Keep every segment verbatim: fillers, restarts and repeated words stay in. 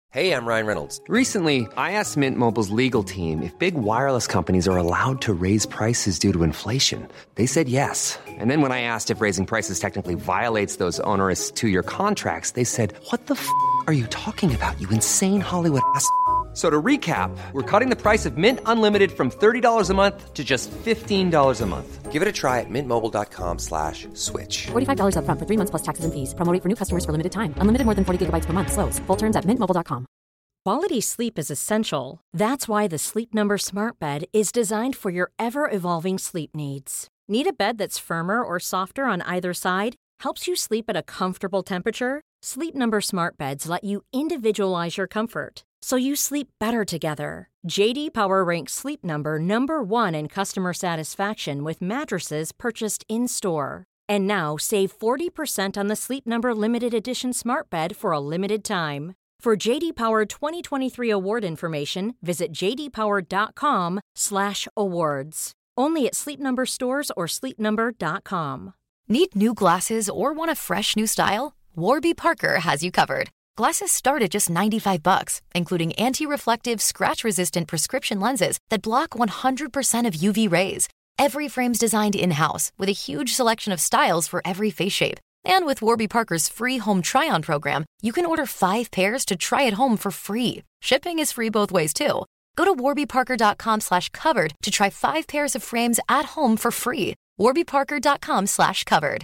Hey, I'm Ryan Reynolds. Recently, I asked Mint Mobile's legal team if big wireless companies are allowed to raise prices due to inflation. They said yes. And then when I asked if raising prices technically violates those onerous two-year contracts, they said, "What the f*** are you talking about, you insane Hollywood ass?" So to recap, we're cutting the price of Mint Unlimited from thirty dollars a month to just fifteen dollars a month. Give it a try at mintmobile.com slash switch. forty-five dollars up front for three months plus taxes and fees. Promo rate for new customers for limited time. Unlimited more than forty gigabytes per month. Slows full terms at mint mobile dot com. Quality sleep is essential. That's why the Sleep Number Smart Bed is designed for your ever-evolving sleep needs. Need a bed that's firmer or softer on either side? Helps you sleep at a comfortable temperature? Sleep Number Smart Beds let you individualize your comfort, so you sleep better together. J D Power ranks Sleep Number number one in customer satisfaction with mattresses purchased in-store. And now save forty percent on the Sleep Number Limited Edition Smart Bed for a limited time. For J D Power twenty twenty-three award information, visit jdpower.com slash awards. Only at Sleep Number stores or sleep number dot com. Need new glasses or want a fresh new style? Warby Parker has you covered. Glasses start at just ninety-five bucks, including anti-reflective, scratch-resistant prescription lenses that block one hundred percent of U V rays. Every frame's designed in-house with a huge selection of styles for every face shape. And with Warby Parker's free home try-on program, you can order five pairs to try at home for free. Shipping is free both ways, too. Go to warbyparker.com slash covered to try five pairs of frames at home for free. warbyparker.com slash covered.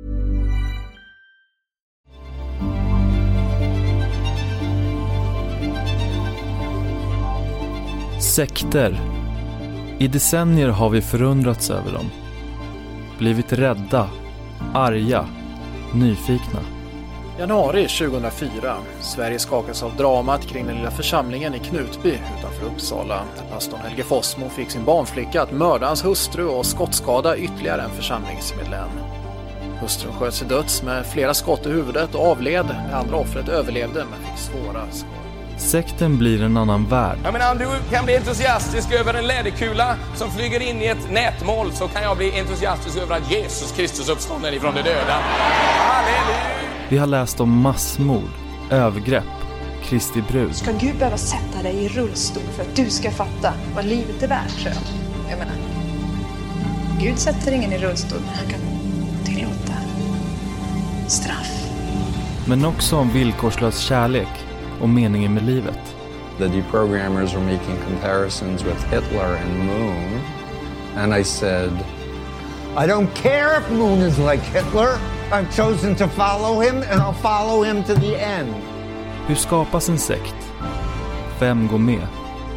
Sekter. I decennier har vi förundrats över dem. Blivit rädda, arga, nyfikna. Januari tjugohundrafyra. Sverige skakas av dramat kring den lilla församlingen i Knutby utanför Uppsala. Där pastorn Helge Fossmo fick sin barnflicka att mörda hans hustru och skottskada ytterligare en församlingsmedlem. Hustrun sköts till döds med flera skott i huvudet och avled. Det andra offret överlevde men fick svåra skador. Sekten blir en annan värld. Jag menar, om du kan bli entusiastisk över en läderkula som flyger in i ett nätmål, så kan jag bli entusiastisk över att Jesus Kristus uppstånden ifrån de döda. Halleluja! Vi har läst om massmord, övergrepp, Kristi brud. Ska Gud behöva sätta dig i rullstol för att du ska fatta vad livet är värt, tror jag. Jag menar, Gud sätter ingen i rullstol, men han kan tillåta straff. Men också om villkorslös kärlek och meningen med livet. The deprogrammers were making comparisons with Hitler and Moon, and I said, I don't care if Moon is like Hitler. I've chosen to follow him and I'll follow him to the end. Hur skapas en sekt? Vem går med?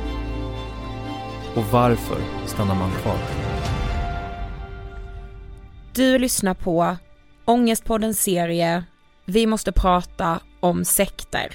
Och varför stannar man kvar? Du lyssnar på Ångestpoddens serie Vi måste prata om sekter.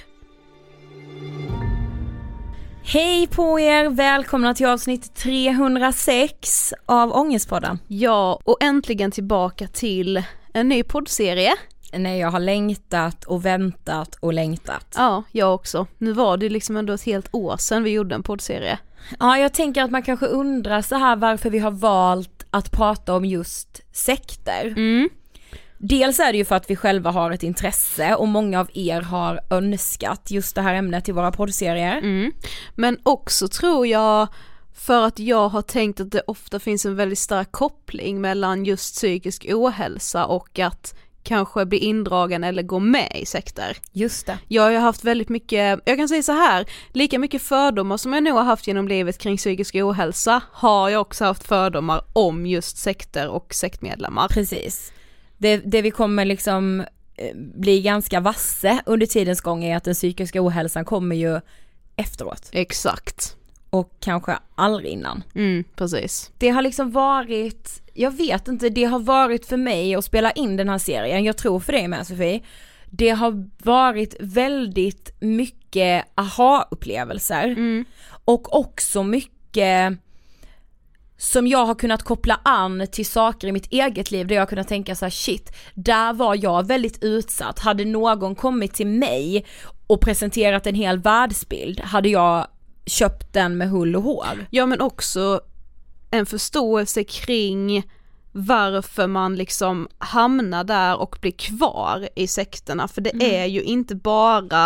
Hej på er, välkomna till avsnitt trehundrasex av Ångestpodden. Ja, och äntligen tillbaka till en ny poddserie. Nej, jag har längtat och väntat och längtat. Ja, jag också. Nu var det liksom ändå ett helt år sedan vi gjorde en poddserie. Ja, jag tänker att man kanske undrar så här varför vi har valt att prata om just sekter. Mm. Dels är det ju för att vi själva har ett intresse och många av er har önskat just det här ämnet i våra poddserier. Mm. Men också tror jag för att jag har tänkt att det ofta finns en väldigt stark koppling mellan just psykisk ohälsa och att kanske bli indragen eller gå med i sekter. Just det. Jag har ju haft väldigt mycket, jag kan säga så här, lika mycket fördomar som jag nog har haft genom livet kring psykisk ohälsa har jag också haft fördomar om just sekter och sektmedlemmar. Precis. Det, det vi kommer liksom eh, bli ganska vasse under tidens gång är att den psykiska ohälsan kommer ju efteråt. Exakt. Och kanske aldrig innan. Mm, precis. Det har liksom varit, jag vet inte, det har varit för mig att spela in den här serien. Jag tror för dig med, Sofie. Det har varit väldigt mycket aha-upplevelser. Mm. Och också mycket som jag har kunnat koppla an till saker i mitt eget liv där jag har kunnat tänka så här: shit, där var jag väldigt utsatt. Hade någon kommit till mig och presenterat en hel världsbild, hade jag köpt den med hull och hår. Ja, men också en förståelse kring varför man liksom hamnar där och blir kvar i sekterna. För det mm. är ju inte bara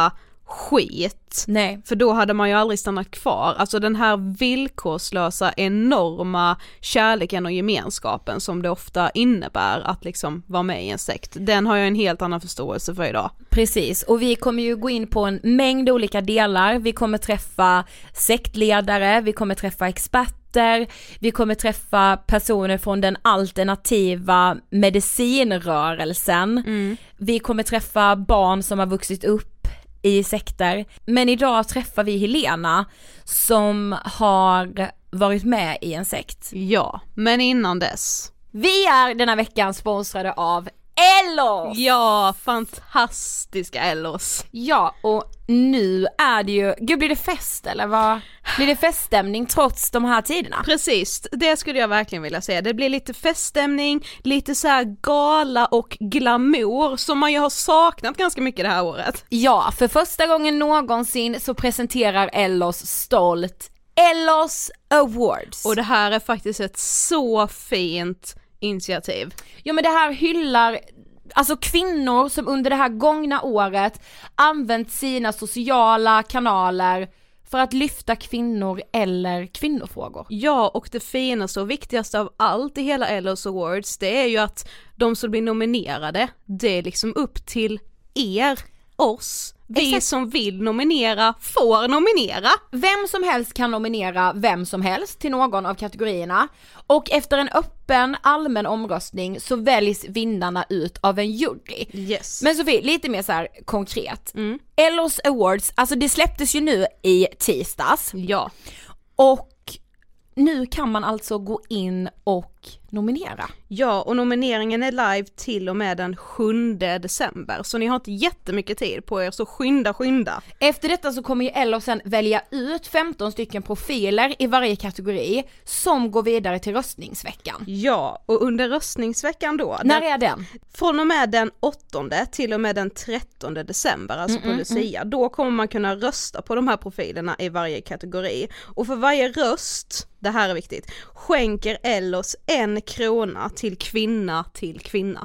skit. Nej. För då hade man ju aldrig stannat kvar. Alltså den här villkorslösa, enorma kärleken och gemenskapen som det ofta innebär att liksom vara med i en sekt. Den har jag en helt annan förståelse för idag. Precis, och vi kommer ju gå in på en mängd olika delar. Vi kommer träffa sektledare, vi kommer träffa experter, vi kommer träffa personer från den alternativa medicinrörelsen. Mm. Vi kommer träffa barn som har vuxit upp i sekter. Men idag träffar vi Helena som har varit med i en sekt. Ja, men innan dess. Vi är denna veckan sponsrade av Ellos! Ja, fantastiska Ellos. Ja, och nu är det ju, gud blir det fest eller vad? Blir det feststämning trots de här tiderna? Precis, det skulle jag verkligen vilja säga. Det blir lite feststämning, lite så här gala och glamour som man ju har saknat ganska mycket det här året. Ja, för första gången någonsin så presenterar Ellos stolt Ellos Awards. Och det här är faktiskt ett så fint initiativ. Ja, men det här hyllar alltså kvinnor som under det här gångna året använt sina sociala kanaler för att lyfta kvinnor eller kvinnofrågor. Ja, och det finaste och viktigaste av allt i hela Ellos Awards, det är ju att de som blir nominerade, det är liksom upp till er, oss. Vi Exakt. Som vill nominera får nominera. Vem som helst kan nominera vem som helst till någon av kategorierna. Och efter en öppen allmän omröstning så väljs vinnarna ut av en jury. Yes. Men Sofie, lite mer så här konkret. Mm. Ellos Awards, alltså det släpptes ju nu i tisdags. Ja. Och nu kan man alltså gå in och nominera. Ja, och nomineringen är live till och med den sjunde december. Så ni har inte jättemycket tid på er, så skynda, skynda. Efter detta så kommer ju Ellos sen välja ut femton stycken profiler i varje kategori som går vidare till röstningsveckan. Ja, och under röstningsveckan då. När är den? Från och med den åttonde till och med den trettonde december, alltså mm, på Lucia. Mm. Då kommer man kunna rösta på de här profilerna i varje kategori. Och för varje röst, det här är viktigt, skänker Ellos en krona till kvinna till kvinna.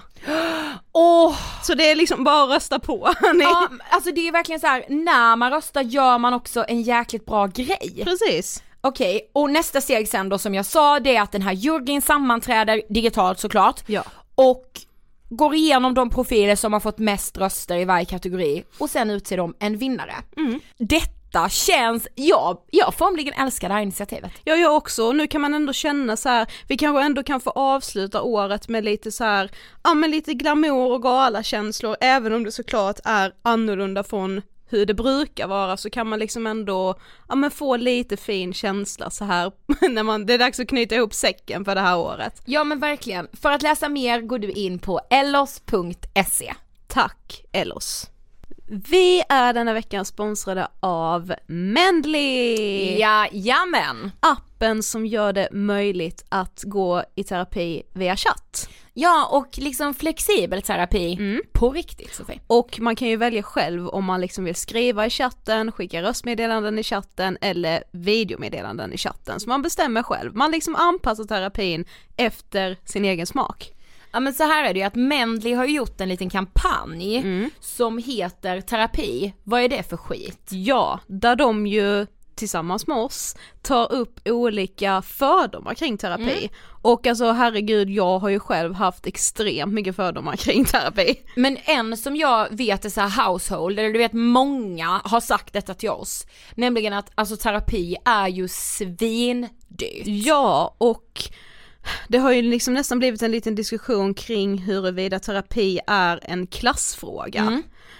Oh. Så det är liksom bara att rösta på. Ja, alltså det är verkligen så här, när man röstar gör man också en jäkligt bra grej. Precis. Okej, okay, och nästa steg sen då som jag sa, det är att den här juryn sammanträder digitalt såklart. Ja. Och går igenom de profiler som har fått mest röster i varje kategori och sen utser de en vinnare. Mm. Detta känns, ja, jag formligen älskar det här initiativet. Ja, jag också. Nu kan man ändå känna så här, vi kanske ändå kan få avsluta året med lite så här, ja men lite glamour och galakänslor, även om det såklart är annorlunda från hur det brukar vara, så kan man liksom ändå ja, men få lite fin känsla så här när man, det är dags att knyta ihop säcken för det här året. Ja men verkligen. För att läsa mer går du in på ellos punkt se. Tack Ellos. Vi är denna veckan sponsrade av Mendley. Ja, jamen. Appen som gör det möjligt att gå i terapi via chatt. Ja, och liksom flexibel terapi mm. på riktigt, Sofie. Och man kan ju välja själv om man liksom vill skriva i chatten, skicka röstmeddelanden i chatten eller videomeddelanden i chatten. Så man bestämmer själv. Man liksom anpassar terapin efter sin egen smak. Ja men så här är det ju att Mendley har gjort en liten kampanj mm. som heter terapi. Vad är det för skit? Ja, där de ju tillsammans med oss tar upp olika fördomar kring terapi. Mm. Och alltså herregud, jag har ju själv haft extremt mycket fördomar kring terapi. Men en som jag vet är så här household, eller du vet många har sagt detta till oss. Nämligen att alltså terapi är ju svindyrt. Ja, och det har ju liksom nästan blivit en liten diskussion kring huruvida terapi är en klassfråga. Mm.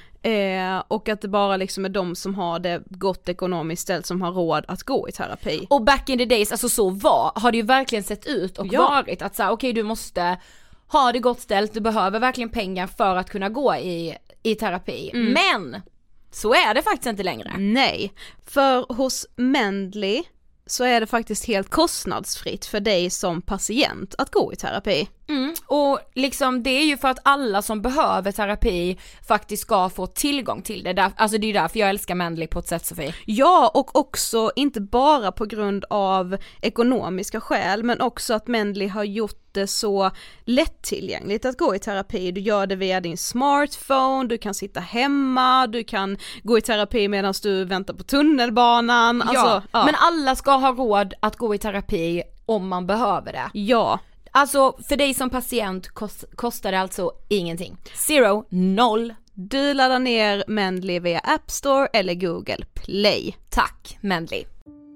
Eh, och att det bara liksom är de som har det gott ekonomiskt ställt som har råd att gå i terapi. Och back in the days, alltså så var, har det ju verkligen sett ut och ja. varit att säga okej okay, du måste ha det gott ställt, du behöver verkligen pengar för att kunna gå i, i terapi. Mm. Men så är det faktiskt inte längre. Nej, för hos Mendley så är det faktiskt helt kostnadsfritt för dig som patient att gå i terapi. Mm, och liksom det är ju för att alla som behöver terapi faktiskt ska få tillgång till det. Där, alltså det är ju därför jag älskar Mendley på ett sätt, Sofie. Ja, och också inte bara på grund av ekonomiska skäl, men också att Mendley har gjort det så lättillgängligt att gå i terapi. Du gör det via din smartphone, du kan sitta hemma, du kan gå i terapi medan du väntar på tunnelbanan. Alltså, ja, ja, men alla ska ha råd att gå i terapi om man behöver det. Ja. Alltså för dig som patient kost, kostar det alltså ingenting. Zero, noll. Du laddar ner Mendley via App Store eller Google Play. Tack, Mendley.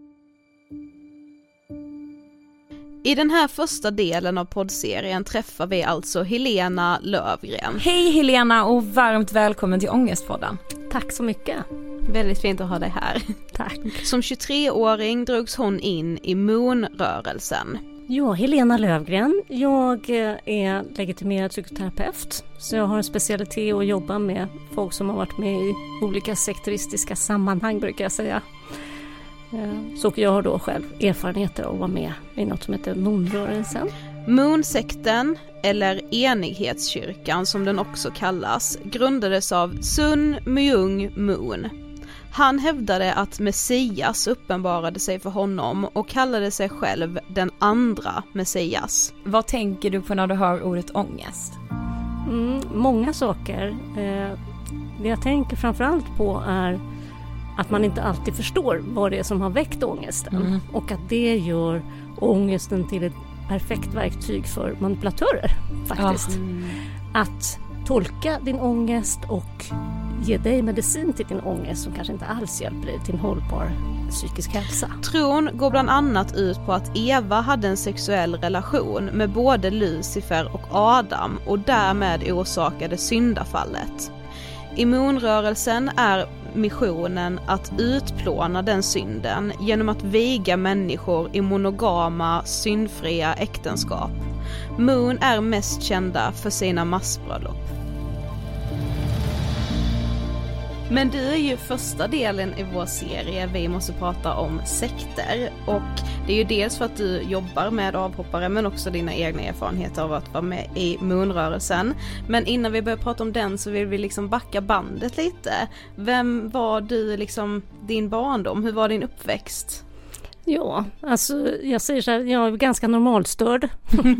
I den här första delen av poddserien träffar vi alltså Helena Lövgren. Hej Helena och varmt välkommen till Ångestpodden. Tack så mycket. Väldigt fint att ha dig här. Tack. Som tjugotre-åring drogs hon in i Moon-rörelsen. Ja, Helena Lövgren. Jag är legitimerad psykoterapeut. Så jag har en specialitet att jobba med folk som har varit med i olika sekteristiska sammanhang, brukar jag säga. Så jag har då själv erfarenheter av att vara med i något som heter Moon-rörelsen. Moon-sekten, eller enighetskyrkan som den också kallas, grundades av Sun Myung Moon. Han hävdade att Messias uppenbarade sig för honom och kallade sig själv den andra Messias. Vad tänker du på när du hör ordet ångest? Mm, många saker. Eh, det jag tänker framförallt på är att man inte alltid förstår vad det är som har väckt ångesten. Mm. Och att det gör ångesten till ett perfekt verktyg för manipulatörer faktiskt. Ja. Mm. Att tolka din ångest och ge dig medicin till din ångest som kanske inte alls hjälper dig till en hållbar psykisk hälsa. Tron går bland annat ut på att Eva hade en sexuell relation med både Lucifer och Adam och därmed orsakade syndafallet. I Moon-rörelsen är missionen att utplåna den synden genom att viga människor i monogama, syndfria äktenskap. Moon är mest kända för sina massbröllop. Men du är ju första delen i vår serie Vi måste prata om sekter, och det är ju dels för att du jobbar med avhoppare men också dina egna erfarenheter av att vara med i Moon-rörelsen. Men innan vi börjar prata om den så vill vi liksom backa bandet lite. Vem var du liksom din barndom? Hur var din uppväxt? Ja, alltså jag säger så här, jag är ganska normalstörd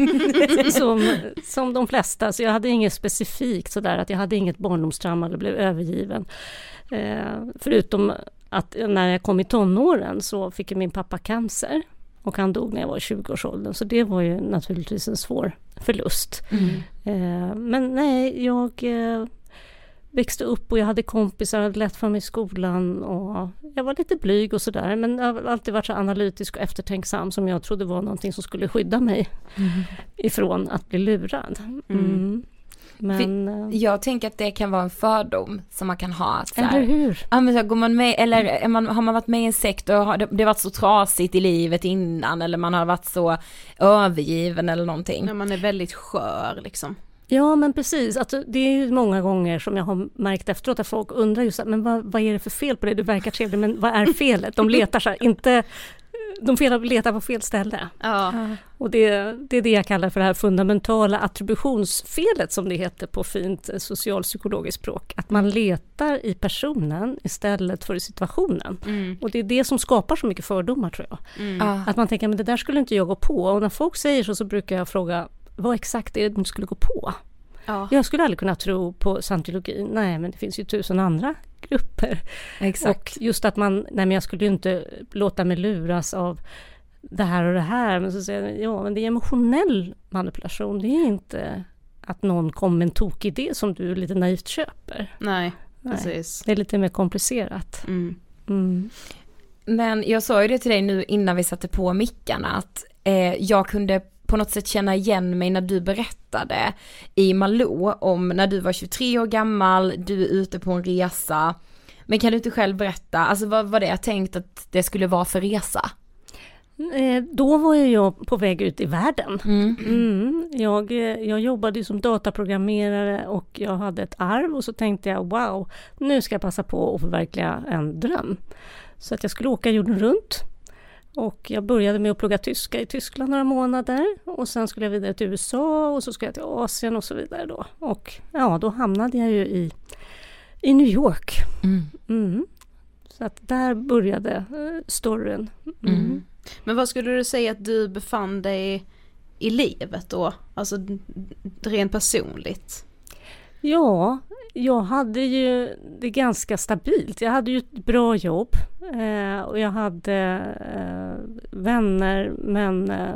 som, som de flesta, så jag hade inget specifikt sådär att jag hade inget barndomstrauma eller blev övergiven. Eh, förutom att när jag kom i tonåren så fick min pappa cancer och han dog när jag var i tjugoårsåldern, så det var ju naturligtvis en svår förlust. Mm. Eh, men nej, jag... Eh, växte upp och jag hade kompisar, hade lätt för mig i skolan och jag var lite blyg och sådär, men jag har alltid varit så analytisk och eftertänksam som jag trodde var någonting som skulle skydda mig mm. ifrån att bli lurad. Mm. Mm. Men jag tänker att det kan vara en fördom som man kan ha. Att så här, eller hur? Ja, men så här, går man med, eller är man, har man varit med i en sekt och har det, det varit så trasigt i livet innan, eller man har varit så övergiven eller någonting. När man är väldigt skör liksom. Ja, men precis. Alltså, det är ju många gånger som jag har märkt efteråt att folk undrar just men vad, vad är det för fel på det? Du verkar trevlig, men vad är felet? De letar så här, inte... De fel, letar på fel ställe. Ja. Och det, det är det jag kallar för det här fundamentala attributionsfelet som det heter på fint socialpsykologiskt språk. Att man letar i personen istället för i situationen. Mm. Och det är det som skapar så mycket fördomar, tror jag. Mm. Att man tänker, men det där skulle inte jag gå på. Och när folk säger så så brukar jag fråga, vad exakt är det de skulle gå på? Ja. Jag skulle aldrig kunna tro på scientologin. Nej, men det finns ju tusen andra grupper. Exakt. Och just att man, nej men jag skulle ju inte låta mig luras av det här och det här. Men så säger jag, ja men det är emotionell manipulation. Det är inte att någon kommer med en tokig idé som du lite naivt köper. Nej, nej. Precis. Det är lite mer komplicerat. Mm. Mm. Men jag sa ju det till dig nu innan vi satte på mickarna att eh, jag kunde på något sätt känna igen mig när du berättade i Malou om när du var tjugotre år gammal, du är ute på en resa. Men kan du inte själv berätta, alltså vad var det jag tänkt att det skulle vara för resa? Eh, då var jag på väg ut i världen. Mm. Mm. Jag, jag jobbade som dataprogrammerare och jag hade ett arv och så tänkte jag, wow, nu ska jag passa på att förverkliga en dröm. Så att jag skulle åka jorden runt. Och jag började med att plugga tyska i Tyskland några månader. Och sen skulle jag vidare till U S A och så skulle jag till Asien och så vidare då. Och ja, då hamnade jag ju i, i New York. Mm. Mm. Så att där började uh, storyn. Mm. Mm. Men vad skulle du säga att du befann dig i livet då? Alltså rent personligt. Ja, jag hade ju det ganska stabilt. Jag hade ju ett bra jobb eh, och jag hade eh, vänner, men eh,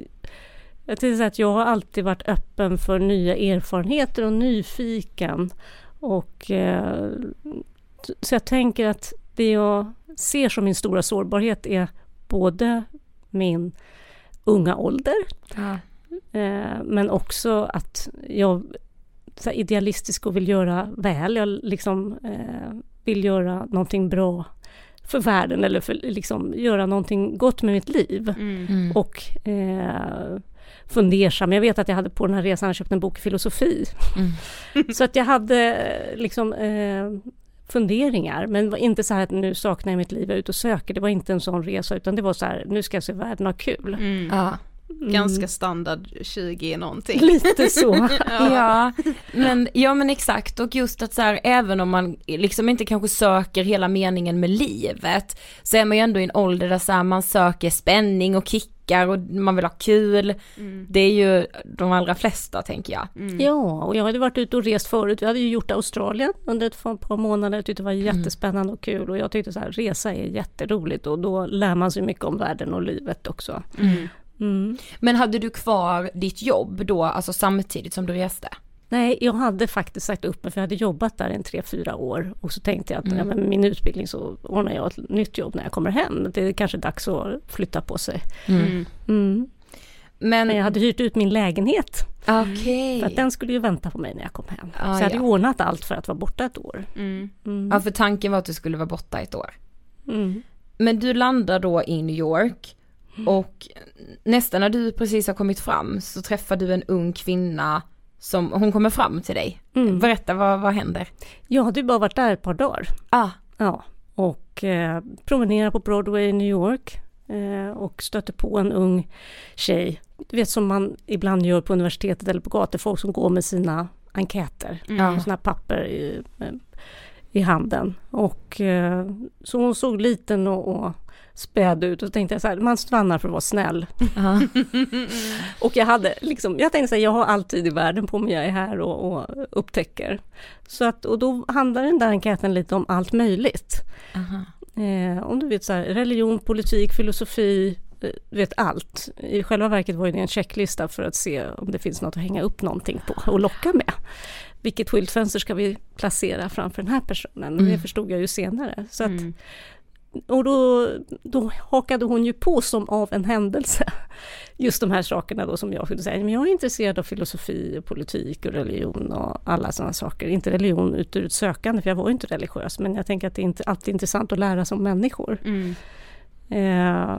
jag tänkte säga att jag har alltid varit öppen för nya erfarenheter och nyfiken. Och, eh, så jag tänker att det jag ser som min stora sårbarhet är både min unga ålder ja. eh, men också att jag så här idealistisk och vill göra väl. Jag liksom eh, vill göra någonting bra för världen eller för, liksom göra någonting gott med mitt liv. Mm. Mm. Och eh, fundersam. Jag vet att jag hade på den här resan köpt en bok i filosofi. Mm. Så att jag hade liksom eh, funderingar, men det var inte så här att nu saknar jag mitt liv, jag är ute och söker. Det var inte en sån resa, utan det var så här, nu ska jag se världen ha kul. Mm. Ja. Ganska standard tjugo någonting. Lite så. ja. ja, men, ja men exakt. Och just att så här, även om man liksom inte kanske söker hela meningen med livet, så är man ju ändå i en ålder där så här, man söker spänning och kickar och man vill ha kul. Mm. Det är ju de allra flesta, tänker jag. Mm. Ja, och jag hade varit ute och rest förut. Vi hade ju gjort Australien under ett par månader. Jag tyckte det var jättespännande och kul. Och jag tyckte så här, resa är jätteroligt. Och då lär man sig mycket om världen och livet också. Mm. Mm. Men hade du kvar ditt jobb då, alltså samtidigt som du reste? Nej, jag hade faktiskt sagt upp mig, för jag hade jobbat där en tre, fyra år. Och så tänkte jag att mm. ja, med min utbildning så ordnar jag ett nytt jobb när jag kommer hem. Det är kanske dags att flytta på sig. Mm. Mm. Men, Men jag hade hyrt ut min lägenhet. Okay. För att den skulle ju vänta på mig när jag kom hem. Ah, så jag hade ja. ordnat allt för att vara borta ett år. Mm. Mm. Ja, för tanken var att du skulle vara borta ett år. Mm. Men du landar då i New York. Och nästan när du precis har kommit fram så träffar du en ung kvinna som, hon kommer fram till dig. Mm. Berätta, vad, vad händer? Jag hade ju bara varit där ett par dagar. Ah. Ja, och eh, promenerade på Broadway i New York eh, och stötte på en ung tjej. Du vet, som man ibland gör på universitetet eller på gator, folk som går med sina enkäter. Mm. Såna papper i, i handen. Och eh, så hon såg liten och, och späd ut, och så tänkte jag så här, man stannar för att vara snäll. Uh-huh. Och jag hade liksom, jag tänkte så här, jag har alltid i världen på mig, jag är här och, och upptäcker. Så att, och då handlar den där enkäten lite om allt möjligt. Uh-huh. Eh, om du vet så här, religion, politik, filosofi, eh, vet allt. I själva verket var det en checklista för att se om det finns något att hänga upp någonting på och locka med. Vilket skyltfönster ska vi placera framför den här personen? Mm. Det förstod jag ju senare. Så att mm. Och då, då hakade hon ju på som av en händelse. Just de här sakerna då som jag skulle säga. Men jag är intresserad av filosofi, politik och religion och alla sådana saker. Inte religion ut ur ett sökande, för jag var inte religiös. Men jag tänker att det är inte alltid intressant att lära sig om människor. Mm. Eh,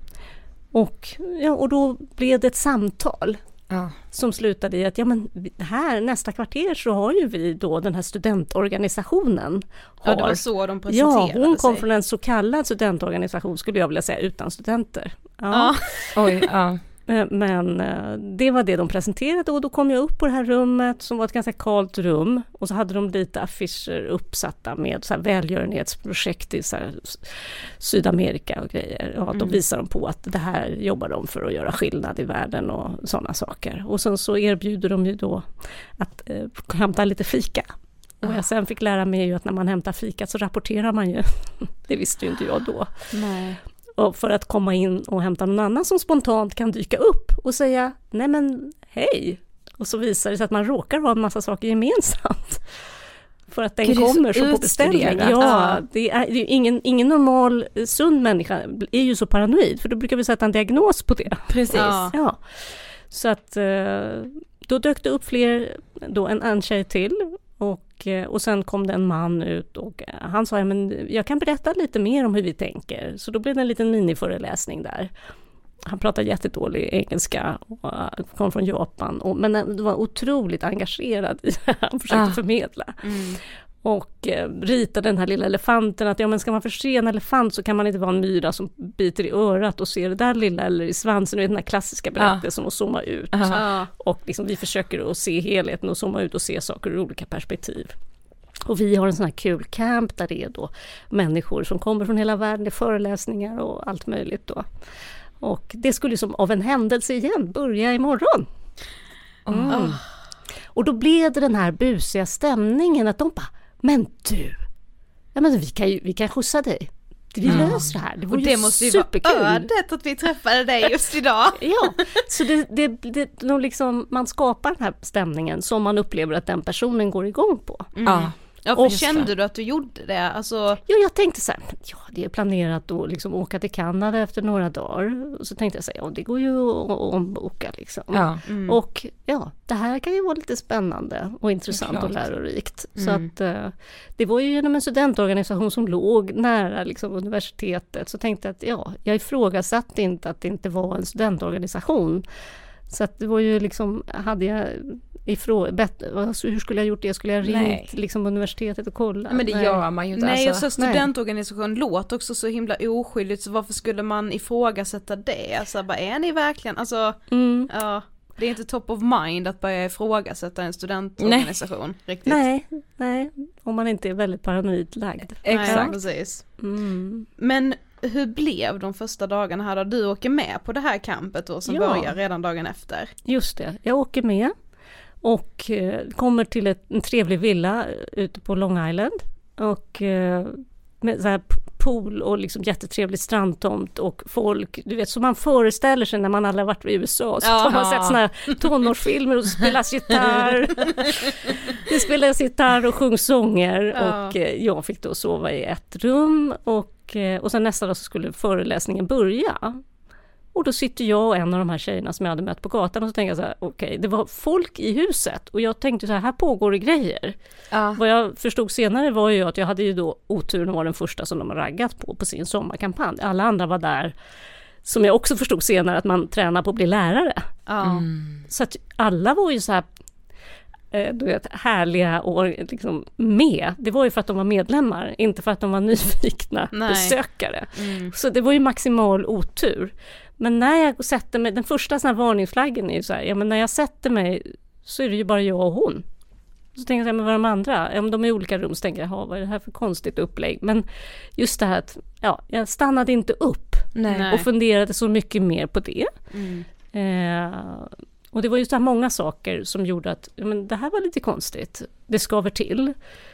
och, ja, och då blev det ett samtal. Ja. Som slutade i att ja, men här nästa kvarter så har ju vi då den här studentorganisationen. Har, ja, det var så de presenterade Ja, hon kom sig. från en så kallad studentorganisation, skulle jag vilja säga, utan studenter. Ja. Ja. Oj, ja. Men det var det de presenterade, och då kom jag upp på det här rummet som var ett ganska kallt rum, och så hade de lite affischer uppsatta med så här välgörenhetsprojekt i så här Sydamerika och grejer. Ja, mm. Då visar de på att det här jobbar de för att göra skillnad i världen och sådana saker. Och sen så erbjuder de ju då att eh, hämta lite fika. Och jag sen fick lära mig ju att när man hämtar fika så rapporterar man ju. Det visste ju inte jag då. Nej. Och för att komma in och hämta någon annan som spontant kan dyka upp och säga, nej men hej. Och så visar det sig att man råkar ha en massa saker gemensamt. För att den Gud, kommer så, så på beställning. Ja, det är, det är ingen, ingen normal sund människa är ju så paranoid. För då brukar vi sätta en diagnos på det. Precis. Ja. Ja. Så att då dök det upp fler, då en, en tjej till. Och, och sen kom det en man ut och han sa, ja, men jag kan berätta lite mer om hur vi tänker. Så då blev det en liten miniföreläsning där. Han pratade jättedålig engelska och kom från Japan. Och, men det var otroligt engagerad i det han försökte ah. förmedla. Mm. och eh, ritade den här lilla elefanten att ja, men ska man förse en elefant så kan man inte vara en myra som biter i örat och ser det där lilla eller i svansen, och den här klassiska berättelsen ja. och zooma ut. Ja. Och liksom, vi försöker att se helheten och zooma ut och se saker ur olika perspektiv. Och vi har en sån här kul camp där det är då människor som kommer från hela världen, det är föreläsningar och allt möjligt då. Och det skulle som av en händelse igen börja imorgon. Mm. Oh. Och då blev det den här busiga stämningen att de bara, men du, ja, men vi kan ju vi kan skjutsa dig. Vi Mm. löser det här. Det var och ju det måste ju superkul. vara ödet att vi träffade dig just idag. Ja, så det, det, det, de liksom, man skapar den här stämningen som man upplever att den personen går igång på. Mm. Ja. Ja, för och kände du att du gjorde det? Alltså... Ja, jag tänkte så här, ja, det är planerat att liksom åka till Kanada efter några dagar. Och så tänkte jag så här, ja, det går ju att omboka liksom. Ja. Mm. Och ja, det här kan ju vara lite spännande och intressant och lärorikt. Mm. Så att uh, det var ju genom en studentorganisation som låg nära liksom, universitetet. Så tänkte jag att ja, jag ifrågasatte inte att det inte var en studentorganisation. Så att det var ju liksom, hade jag... Ifrå, bet, alltså, hur skulle jag gjort det? Skulle jag ringt liksom, universitetet och kolla? Men det Nej. gör man ju inte. Nej, alltså. och så studentorganisation Nej. låter också så himla oskyldigt, så varför skulle man ifrågasätta det? Alltså, bara, är ni verkligen? Alltså, mm. ja, det är inte top of mind att börja ifrågasätta en studentorganisation. Nej. Riktigt. Nej, nej, om man inte är väldigt paranoid lagd. Exakt. Nej, precis. Mm. Men hur blev de första dagarna här då? Du åker med på det här campet då, som ja. börjar redan dagen efter? Just det, jag åker med. Och eh, kommer till ett, en trevlig villa ute på Long Island. Och eh, med så här pool och liksom jättetrevlig strandtomt och folk. Du vet, så man föreställer sig när man aldrig har varit i U S A. Så har man sett såna här tonårsfilmer och spelas gitarr. Det spelas gitarr och sjungs sånger. Ja. Och eh, jag fick då sova i ett rum. Och, eh, och sen nästa dag så skulle föreläsningen börja. Och då sitter jag och en av de här tjejerna som jag hade mött på gatan och så tänker jag så här, okej, okay, det var folk i huset och jag tänkte så här, här pågår det grejer. Ja. Vad jag förstod senare var ju att jag hade ju då oturen att vara den första som de har raggat på på sin sommarkampanj. Alla andra var där, som jag också förstod senare, att man tränar på att bli lärare. Ja. Mm. Så att alla var ju så här, du vet, härliga och liksom med. Det var ju för att de var medlemmar, inte för att de var nyfikna Nej. besökare. Mm. Så det var ju maximal otur. Men när jag sätter mig, den första sån här varningsflaggen är ju så här, ja men när jag sätter mig så är det ju bara jag och hon. Så tänker jag, men vad är de andra? Om de är i olika rum så tänker jag, vad är det här för konstigt upplägg? Men just det här att, ja, jag stannade inte upp Nej. och funderade så mycket mer på det. Mm. Eh, och det var just så här många saker som gjorde att, ja, men det här var lite konstigt. Det skaver till.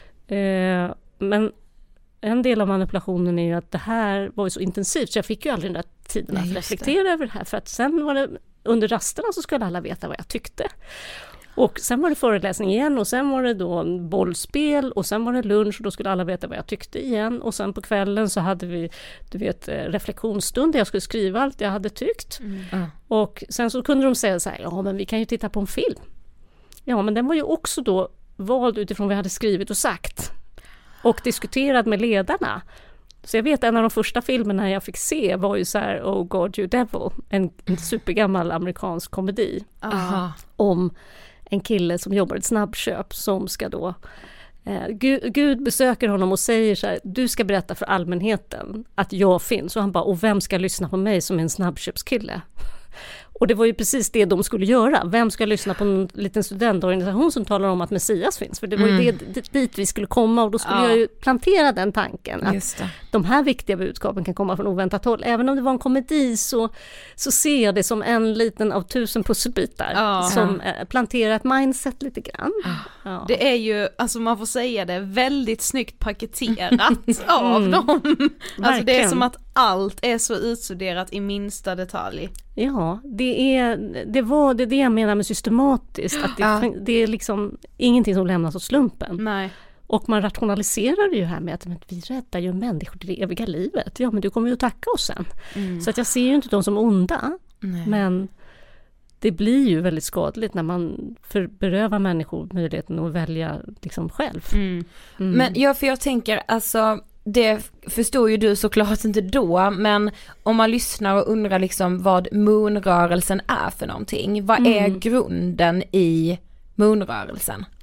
Eh, men en del av manipulationen är ju att det här var ju så intensivt så jag fick ju aldrig den där tiden att Nej, reflektera det. över det här. För att sen var det, under rasterna så skulle alla veta vad jag tyckte. Och sen var det föreläsning igen och sen var det då bollspel och sen var det lunch och då skulle alla veta vad jag tyckte igen. Och sen på kvällen så hade vi, du vet, reflektionsstund där jag skulle skriva allt jag hade tyckt. Mm. Och sen så kunde de säga så här, ja men vi kan ju titta på en film. Ja men den var ju också då vald utifrån vad jag hade skrivit och sagt. Och diskuterad med ledarna. Så jag vet en av de första filmerna jag fick se var ju så här Oh God You Devil. En, en supergammal amerikansk komedi. Aha. Om en kille som jobbar i ett snabbköp som ska då eh, Gud, Gud besöker honom och säger så här, du ska berätta för allmänheten att jag finns. Och han bara, och vem ska lyssna på mig som är en snabbköpskille? Och det var ju precis det de skulle göra. Vem ska lyssna på en liten studentorganisation som talar om att Messias finns? För det var ju mm. det, det, dit vi skulle komma och då skulle ja. jag ju plantera den tanken. Att de här viktiga budskapen kan komma från oväntat håll. Även om det var en komedi så, så ser jag det som en liten av tusen pusselbitar ja. som eh, planterar ett mindset lite grann. Ja. Det är ju, alltså man får säga det, väldigt snyggt paketerat av mm. dem. Alltså det är som att allt är så utstuderat i minsta detalj. Ja, det är det var det, det jag menar med systematiskt, att det, ja. det är liksom ingenting som lämnas åt slumpen. Nej. Och man rationaliserar det ju här med att men, vi räddar ju människor till det eviga livet. Ja, men du kommer ju att tacka oss sen. Mm. Så att jag ser ju inte dem som onda. Nej. Men det blir ju väldigt skadligt när man för, berövar människor möjligheten att välja liksom själv. Mm. Mm. Men ja, för jag tänker alltså det förstår ju du såklart inte då, men om man lyssnar och undrar liksom vad Moon-rörelsen är för någonting, vad mm. är grunden i Moon-rörelsen?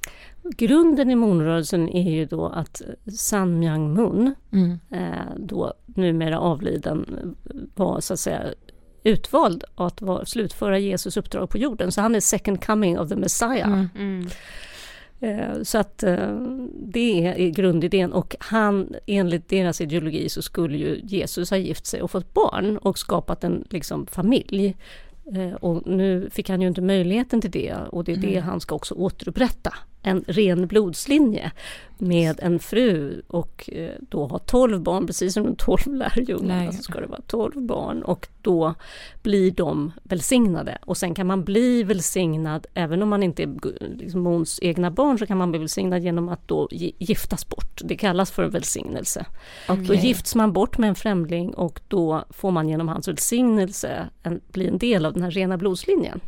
Grunden i Moon-rörelsen är ju då att Sun Myung Moon, Mm. eh, då numera avliden, var så att säga utvald att var, slutföra Jesus uppdrag på jorden. Så han är second coming of the Messiah. Mm. Mm. Eh, så att eh, det är grundidén, och han, enligt deras ideologi så skulle ju Jesus ha gift sig och fått barn och skapat en liksom familj. Eh, och nu fick han ju inte möjligheten till det, och det är det Mm. han ska också återupprätta. En ren blodslinje med en fru, och eh, då ha tolv barn, precis som de tolv lärjungarna, så ska det vara tolv barn, och då blir de välsignade. Och sen kan man bli välsignad, även om man inte är liksom Måns egna barn, så kan man bli välsignad genom att då giftas bort. Det kallas för välsignelse. Okay. Då gifts man bort med en främling, och då får man genom hans välsignelse en, bli en del av den här rena blodslinjen.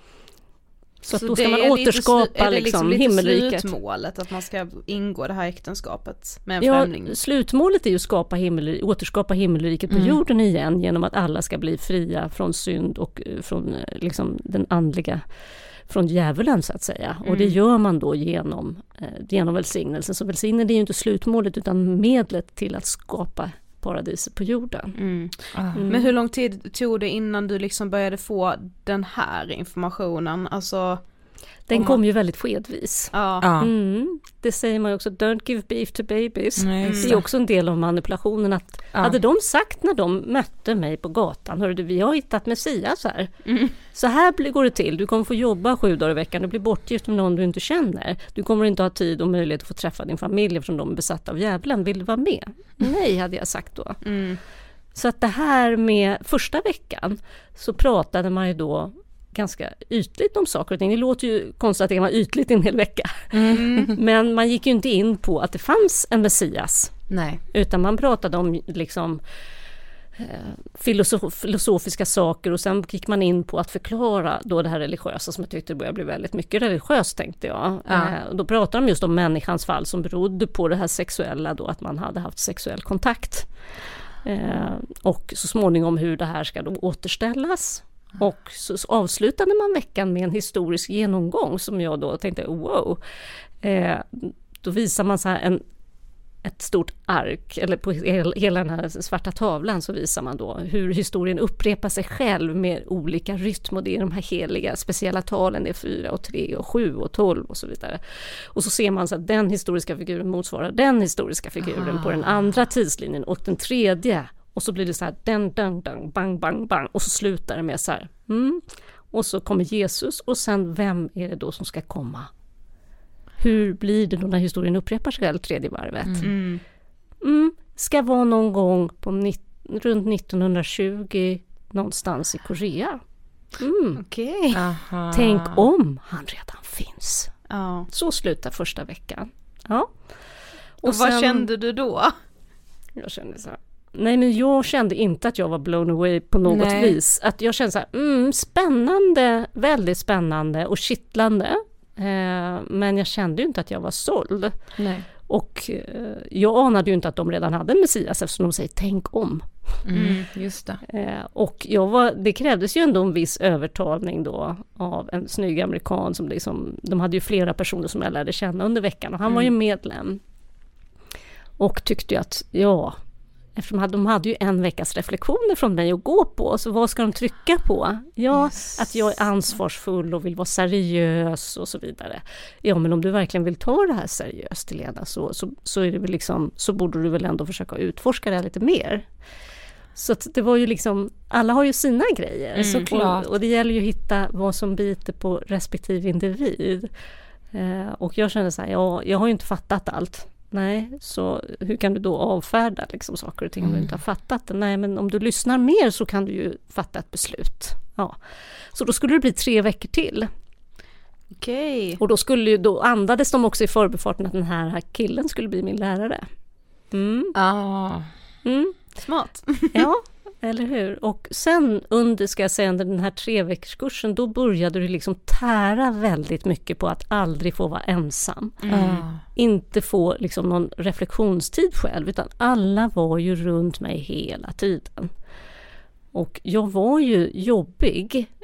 Så, så att då ska man återskapa lite, är det liksom, liksom himmelriket. Slutmålet att man ska ingå det här äktenskapet med en ja, främling? Slutmålet är ju att skapa himmel, återskapa himmelriket på Mm. jorden igen, genom att alla ska bli fria från synd och från liksom den andliga, från djävulen så att säga. Mm. Och det gör man då genom, eh, genom välsignelsen. Så välsignelsen är ju inte slutmålet, utan medlet till att skapa paradiset på jorden. Mm. Mm. Men hur lång tid tog det innan du liksom började få den här informationen? Alltså, den man... kom ju väldigt skedvis. Ja. Ja. Mm. Det säger man ju också, don't give beef to babies. Nej, det är också en del av manipulationen. Att Ja. hade de sagt när de mötte mig på gatan, hörde du, vi har hittat Messias här. Mm. Så här blir- går det till, du kommer få jobba sju dagar i veckan, du blir bortgift med någon du inte känner. Du kommer inte ha tid och möjlighet att få träffa din familj eftersom de är besatta av djävulen. Vill du vara med? Nej, hade jag sagt då. Mm. Så att det här med första veckan, så pratade man ju då ganska ytligt om saker och ting. Det låter ju konstigt att det var ytligt en hel vecka. Mm. Men man gick ju inte in på att det fanns en Messias. Nej. Utan man pratade om liksom eh, filosof, filosofiska saker, och sen gick man in på att förklara då det här religiösa, som jag tyckte började bli väldigt mycket religiöst, tänkte jag. Ja. Eh, och då pratade de just om människans fall som berodde på det här sexuella då, att man hade haft sexuell kontakt. Eh, och så småningom hur det här ska då återställas. Och så, så avslutade man veckan med en historisk genomgång som jag då tänkte, wow. Eh, då visar man så här en, ett stort ark, eller på hel, hela den här svarta tavlan så visar man då hur historien upprepar sig själv med olika rytm, och det är de här heliga speciella talen, det är fyra och tre och sju och tolv och så vidare. Och så ser man så att den historiska figuren motsvarar den historiska figuren Ah. på den andra tidslinjen, och den tredje. Och så blir det så här, den, den, den, bang, bang, bang. Och så slutar det med så här, mm. Och så kommer Jesus, och sen vem är det då som ska komma? Hur blir det då när historien upprepar sig själv tredje varvet? Mm. Mm. Ska vara någon gång på nitt, runt nittonhundratjugo någonstans i Korea. Mm. Okej. Aha. Tänk om han redan finns. Ja. Så slutar första veckan. Ja. Och, och vad kände du då? Jag kände så här. Nej, men jag kände inte att jag var blown away på något Nej. vis. Att jag kände så här, mm, spännande, väldigt spännande och kittlande. Eh, men jag kände ju inte att jag var såld. Nej. Och eh, jag anade ju inte att de redan hade en Messias, eftersom de säger tänk om. Mm, just det. Eh, och jag var, det krävdes ju ändå en viss övertalning då av en snygg amerikan som liksom, de hade ju flera personer som jag lärde känna under veckan, och han Mm. var ju medlem. Och tyckte ju att, ja, eftersom de hade ju en veckas reflektioner från mig att gå på, så vad ska de trycka på? Ja, Yes. att jag är ansvarsfull och vill vara seriös och så vidare. Ja, men om du verkligen vill ta det här seriöst, Helena, så, så, så, är det väl liksom, så borde du väl ändå försöka utforska det lite mer. Så att det var ju liksom, alla har ju sina grejer. Mm, såklart. och, och det gäller ju att hitta vad som biter på respektive individ. Eh, och jag kände så här, ja, jag har ju inte fattat allt. Nej, så hur kan du då avfärda liksom saker och ting om Mm. du inte har fattat det? Nej, men om du lyssnar mer så kan du ju fatta ett beslut. Ja. Så då skulle det bli tre veckor till. Okej. Och då, skulle ju, då andades de också i förbifarten att den här killen skulle bli min lärare. Mm. Ah. Mm. Smart. Ja, eller hur? Och sen under, ska jag säga, under den här treveckorskursen, då började du liksom tära väldigt mycket på att aldrig få vara ensam. Mm. Inte få liksom någon reflektionstid själv, utan alla var ju runt mig hela tiden. Och jag var ju jobbig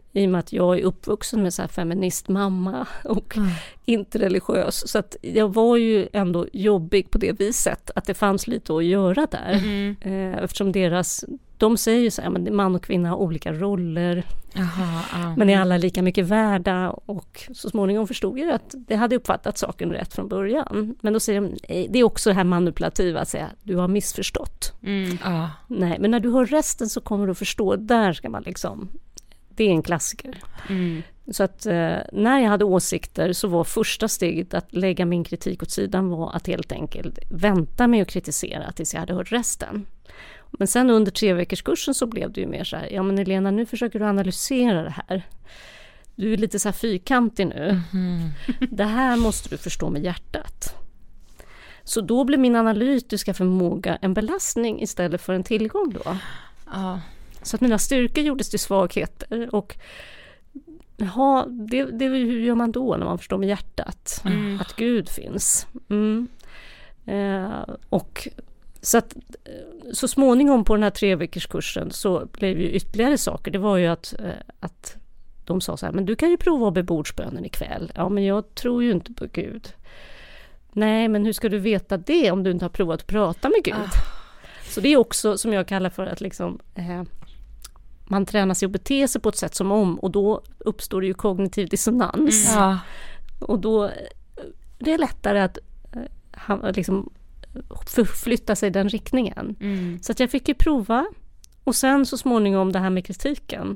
i och med att jag är uppvuxen med så här feministmamma och mm. inte religiös. Så att jag var ju ändå jobbig på det viset att det fanns lite att göra där. Mm. Eh, eftersom deras, de säger ju så här, men man och kvinna har olika roller. Aha, ah. Men är alla lika mycket värda, och så småningom förstod jag att det hade uppfattat saken rätt från början. Men då säger de, det är också det här manipulativa att säga, du har missförstått. Mm. Ah. Nej, men när du hör resten så kommer du att förstå, där ska man liksom, det är en klassiker. Mm. Så att eh, när jag hade åsikter så var första steget att lägga min kritik åt sidan var att helt enkelt vänta med att kritisera tills jag hade hört resten. Men sen under tre veckors kursen så blev det ju mer så här, ja men Helena, nu försöker du analysera det här. Du är lite så här fyrkantig nu. Mm. Det här måste du förstå med hjärtat. Så då blev min analytiska förmåga en belastning istället för en tillgång då. Ja. Så att mina styrkor gjordes till svagheter, och ja, det, det, hur gör man då när man förstår med hjärtat mm. att Gud finns. Mm. Eh, och så att så småningom på den här tre veckors kursen så blev ju ytterligare saker. Det var ju att, att de sa så här, men du kan ju prova att be bordsbönen ikväll. Ja, men jag tror ju inte på Gud. Nej, men hur ska du veta det om du inte har provat att prata med Gud? Ah. Så det är också som jag kallar för att liksom, eh, man tränar sig att bete sig på ett sätt som om, och då uppstår det ju kognitiv dissonans. Mm. Ja. Och då det är lättare att eh, liksom förflytta sig i den riktningen. Mm. Så att jag fick ju prova, och sen så småningom det här med kritiken.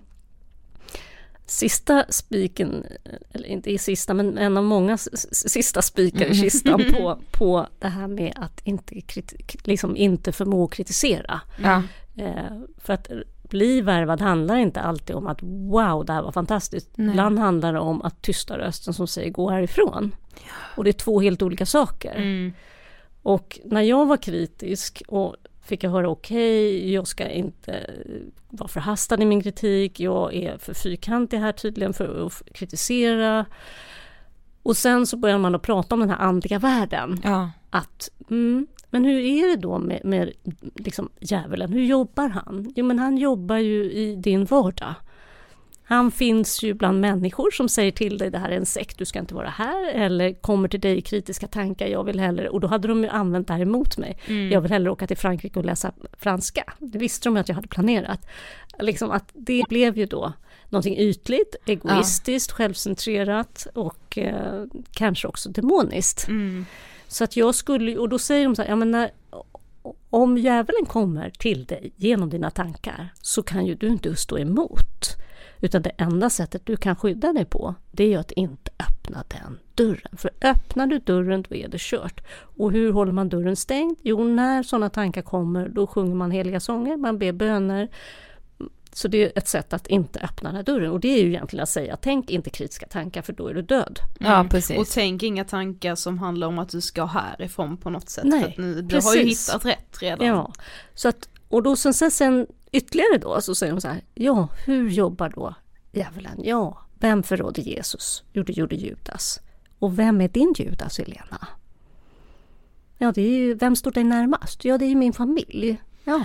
Sista spiken, eller inte i sista, men en av många sista spikar i kistan på, på det här med att inte, liksom inte förmå kritisera. Ja. Eh, för att bli värvad handlar inte alltid om att wow, det här var fantastiskt. Nej. Ibland handlar det om att tysta rösten som säger gå härifrån. Och det är två helt olika saker. Mm. Och när jag var kritisk och fick jag höra okej, okay, jag ska inte vara förhastad i min kritik, jag är för fyrkantig här tydligen för att kritisera. Och sen så börjar man att prata om den här andliga världen. Ja. Att, mm, men hur är det då med, med liksom djävulen? Hur jobbar han? Jo, men han jobbar ju i din vardag. Han finns ju bland människor som säger till dig, det här är en sekt, du ska inte vara här. Eller kommer till dig kritiska tankar, jag vill hellre, och då hade de ju använt det här emot mig. Mm. Jag vill hellre åka till Frankrike och läsa franska. Det visste de att jag hade planerat. Liksom att det blev ju då någonting ytligt, egoistiskt, ja. Självcentrerat och eh, kanske också demoniskt. Mm. Så att jag skulle, och då säger de så här, ja men när, om djävulen kommer till dig genom dina tankar så kan ju du inte stå emot. Utan det enda sättet du kan skydda dig på, det är att inte öppna den dörren. För öppnar du dörren, då är det kört. Och hur håller man dörren stängd? Jo, när sådana tankar kommer, då sjunger man heliga sånger, man ber böner. Så det är ett sätt att inte öppna den här dörren. Och det är ju egentligen att säga, tänk inte kritiska tankar, för då är du död. Mm. Ja, precis. Och tänk inga tankar som handlar om att du ska härifrån på något sätt. Nej, för att nu, du har ju hittat rätt redan. Ja, så att, och då sen, sen ytterligare då så säger de så här, ja, hur jobbar då djävulen? Ja, vem förrådde Jesus? Jo, det gjorde Judas. Och vem är din Judas, Helena? Ja, det är ju, vem står dig närmast? Ja, det är ju min familj. Ja.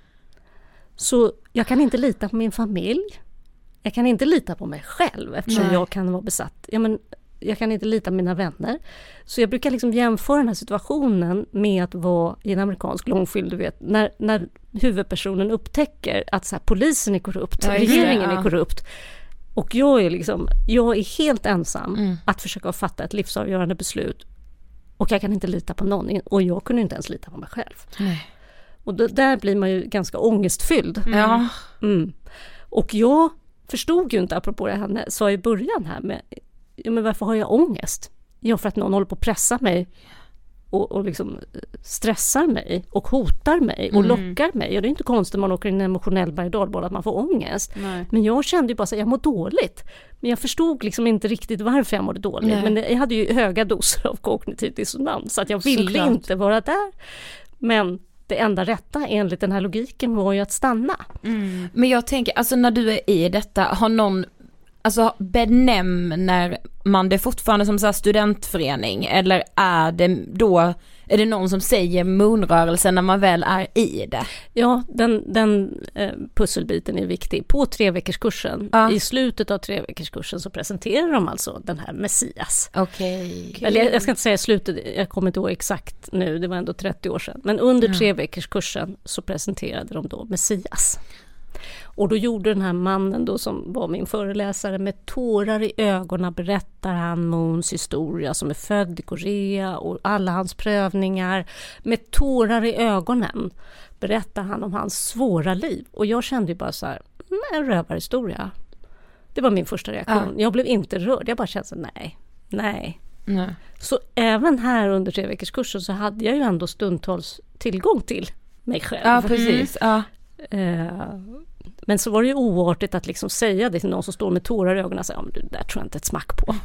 Så jag kan inte lita på min familj. Jag kan inte lita på mig själv eftersom Nej. jag kan vara besatt. Ja, men jag kan inte lita på mina vänner. Så jag brukar liksom jämföra den här situationen med att vara i en amerikansk långfilm, du vet, när, när huvudpersonen upptäcker att så här, polisen är korrupt, ja, regeringen ja. är korrupt. Och jag är liksom, jag är helt ensam mm. att försöka fatta ett livsavgörande beslut. Och jag kan inte lita på någon. Och jag kunde inte ens lita på mig själv. Nej. Och då, där blir man ju ganska ångestfylld. Ja. Mm. Och jag förstod ju inte, apropå det han sa i början här med, ja, men varför har jag ångest? Ja, för att någon håller på att pressa mig och, och liksom stressar mig och hotar mig och mm. lockar mig. Och det är inte konstigt när man åker in en emotionell berg- och dalbana att man får ångest. Nej. Men jag kände ju bara att jag mår dåligt. Men jag förstod liksom inte riktigt varför jag mådde dåligt. Nej. Men jag hade ju höga doser av kognitiv dissonans, så att jag ville Såklart. inte vara där. Men det enda rätta enligt den här logiken var ju att stanna. Mm. Men jag tänker, alltså när du är i detta, har någon alltså benämner man det fortfarande som så här studentförening, eller är det då, är det någon som säger Moonrörelsen när man väl är i det? Ja, den, den eh, pusselbiten är viktig. På treveckorskursen, ja. I slutet av treveckorskursen så presenterar de alltså den här Messias. Okej. Okay. Eller jag, jag ska inte säga slutet, jag kommer inte ihåg exakt nu, det var ändå trettio år sedan. Men under ja. treveckorskursen så presenterade de då Messias. Och då gjorde den här mannen då, som var min föreläsare, med tårar i ögonen berättar han Moons historia, som är född i Korea och alla hans prövningar. Med tårar i ögonen berättar han om hans svåra liv. Och jag kände ju bara så här, en rövarhistoria. Det var min första reaktion. Ja. Jag blev inte rörd, jag bara kände så, nej, nej. nej. Så även här under tre veckors kursen så hade jag ju ändå stundtals tillgång till mig själv. Ja, precis. Ja. Uh, men så var det ju oartigt att liksom säga det till någon som står med tårar i ögonen och säga, ja, det där tror jag inte ett smack på.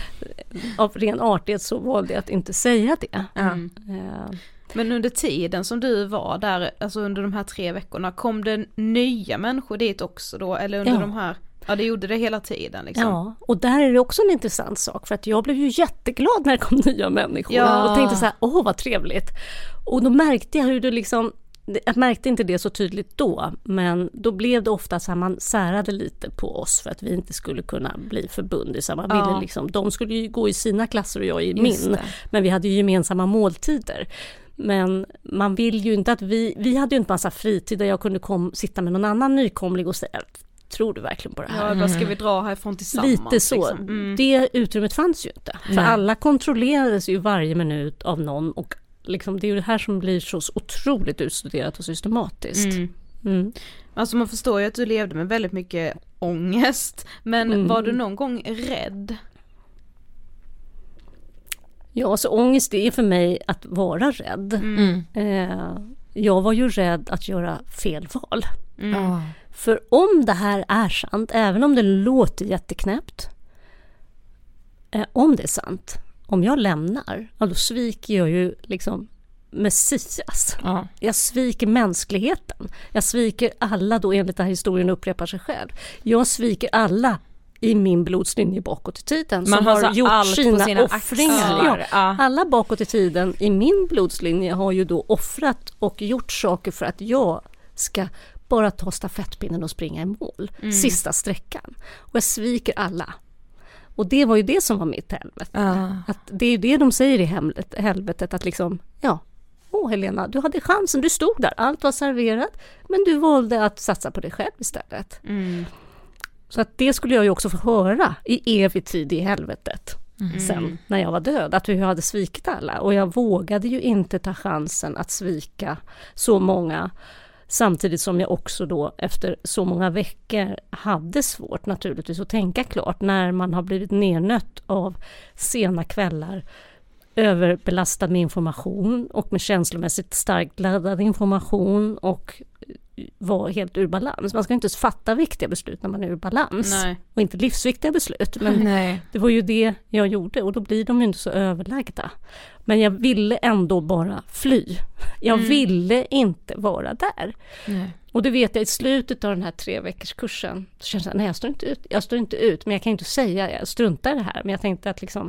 Av ren artighet så valde jag att inte säga det. Mm. Uh, men under tiden som du var där, alltså under de här tre veckorna, kom det nya människor dit också då? Eller under ja. de här, ja, det gjorde det hela tiden liksom. Ja, och där är det också en intressant sak, för att jag blev ju jätteglad när det kom nya människor. Ja. Och tänkte så här, åh vad trevligt. Och då märkte jag hur det liksom, jag märkte inte det så tydligt då, men då blev det ofta så här, man särade lite på oss för att vi inte skulle kunna bli förbundisar. Man ville ja. liksom, de skulle ju gå i sina klasser och jag i min, men vi hade ju gemensamma måltider. Men man vill ju inte att vi, vi hade ju inte massa fritid där jag kunde kom, sitta med någon annan nykomling och säga, tror du verkligen på det här? Ja, vad ska vi dra härifrån tillsammans? Lite så. Liksom. Mm. Det utrymmet fanns ju inte. För Nej. alla kontrollerades ju varje minut av någon, och liksom, det är ju det här som blir så otroligt utstuderat och systematiskt. Mm. Mm. Alltså man förstår ju att du levde med väldigt mycket ångest, men mm. var du någon gång rädd? Ja, alltså ångest är för mig att vara rädd. Mm. Eh, jag var ju rädd att göra fel val. Mm. Oh. För om det här är sant, även om det låter jätteknäppt, eh, om det är sant, om jag lämnar, ja, då sviker jag ju liksom Messias. Ja. Jag sviker mänskligheten. Jag sviker alla, då enligt den här historien upprepar sig själv. Jag sviker alla i min blodslinje bakåt i tiden. Man som har har gjort allt sina, sina offringar. Ja, ja. Alla bakåt i tiden i min blodslinje har ju då offrat och gjort saker för att jag ska bara ta stafettpinnen och springa i mål. Mm. Sista sträckan. Och jag sviker alla. Och det var ju det som var mitt helvete. Ja. Att det är ju det de säger i helvetet, helvetet att liksom, ja, åh Helena, du hade chansen, du stod där, allt var serverat, men du valde att satsa på dig själv istället. Mm. Så att det skulle jag ju också få höra i evig tid i helvetet. Mm. Sen när jag var död, att jag hade svikit alla. Och jag vågade ju inte ta chansen att svika så många, samtidigt som jag också då efter så många veckor hade svårt naturligtvis att tänka klart när man har blivit nernött av sena kvällar, överbelastad med information och med känslomässigt starkt laddad information och var helt ur balans. Man ska inte fatta viktiga beslut när man är ur balans. Nej. Och inte livsviktiga beslut. Men Nej. det var ju det jag gjorde och då blir de ju inte så överlagda. Men jag ville ändå bara fly. Jag mm. ville inte vara där. Nej. Och det vet jag i slutet av den här tre veckors kursen. Så kände jag, nej jag står inte ut. Jag står inte ut, men jag kan inte säga, jag struntar i det här. Men jag tänkte att liksom,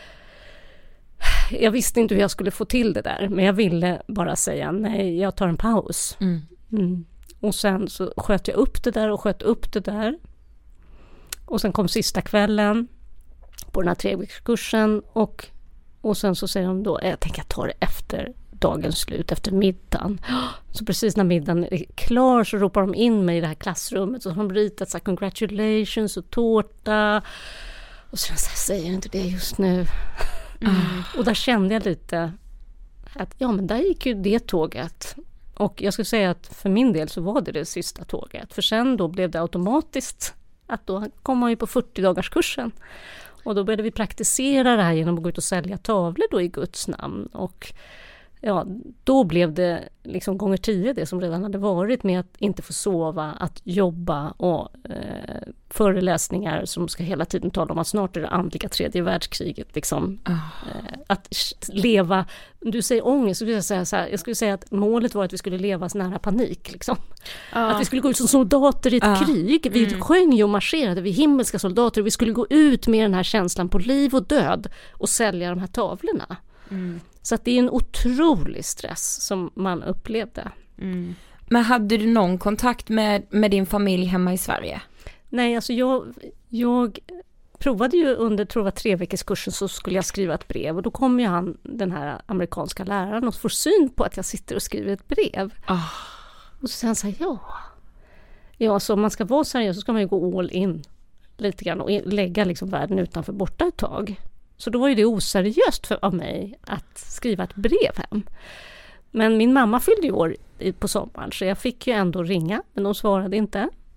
jag visste inte hur jag skulle få till det där. Men jag ville bara säga, nej jag tar en paus. Mm. Mm. Och sen så sköt jag upp det där och sköt upp det där. Och sen kom sista kvällen på den här treveckorskursen och, och sen så säger de då, jag tänker jag tar det efter dagens slut, efter middagen. Så precis när middagen är klar så ropar de in mig i det här klassrummet och så har de ritat så här, congratulations och tårta. Och så säger jag inte det just nu. Mm. Och där kände jag lite att ja men där gick ju det tåget. Och jag skulle säga att för min del så var det det sista tåget. För sen då blev det automatiskt att då kom man ju på fyrtio-dagarskursen. Och då började vi praktisera det här genom att gå ut och sälja tavlor då i Guds namn. Och ja, då blev det liksom gånger tio det som redan hade varit med att inte få sova, att jobba och eh, föreläsningar som ska hela tiden tala om att snart är det andliga tredje världskriget. Liksom. Oh. Eh, att leva, du säger ångest, så vill jag säga så här, jag skulle säga att målet var att vi skulle leva nära panik. Liksom. Oh. Att vi skulle gå ut som soldater i ett oh. krig. Vi mm. sjöng ju och marscherade, vi himmelska soldater, och vi skulle gå ut med den här känslan på liv och död och sälja de här tavlorna. Mm. Så att det är en otrolig stress som man upplevde. Mm. Men hade du någon kontakt med, med din familj hemma i Sverige? Nej, alltså jag, jag provade ju under, tror jag, tre veckors kursen, så skulle jag skriva ett brev. Och då kom ju han, den här amerikanska läraren, och får syn på att jag sitter och skriver ett brev. Oh. Och så säger han så här, ja. Ja, så om man ska vara seriös så ska man ju gå all in lite grann och lägga liksom världen utanför borta ett tag. Så då var ju det oseriöst för, av mig att skriva ett brev hem. Men min mamma fyllde ju år på sommaren, så jag fick ju ändå ringa, men de svarade inte.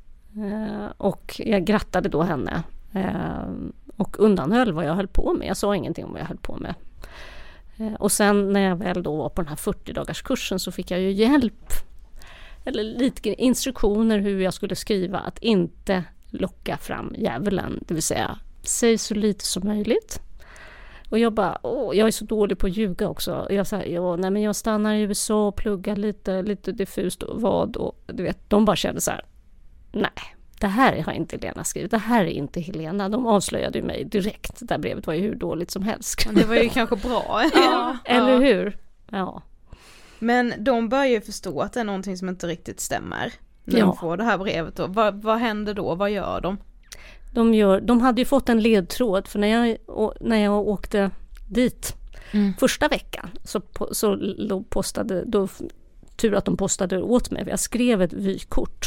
Eh, och jag grattade då henne eh, och undanhöll vad jag höll på med. Jag sa ingenting om vad jag höll på med. Eh, och sen när jag väl då var på den här fyrtio-dagars kursen så fick jag ju hjälp, eller lite instruktioner hur jag skulle skriva, att inte locka fram djävulen, det vill säga säg så lite som möjligt. Och jag bara, åh, jag är så dålig på att ljuga också. Jag sa, ja, nej men jag stannar i U S A och pluggar lite, lite diffust och vad. Och du vet, de bara kände så här, nej, det här har inte Helena skrivit. Det här är inte Helena. De avslöjade ju mig direkt. Det där brevet var ju hur dåligt som helst. Det var ju kanske bra. Ja, eller hur? Ja. Men de börjar ju förstå att det är någonting som inte riktigt stämmer. När ja. de får det här brevet. Då. Vad, vad händer då? Vad gör de? De, gör, de hade ju fått en ledtråd, för när jag, när jag åkte dit mm. första veckan så, så då postade, då, tur att de postade åt mig, jag skrev ett vykort.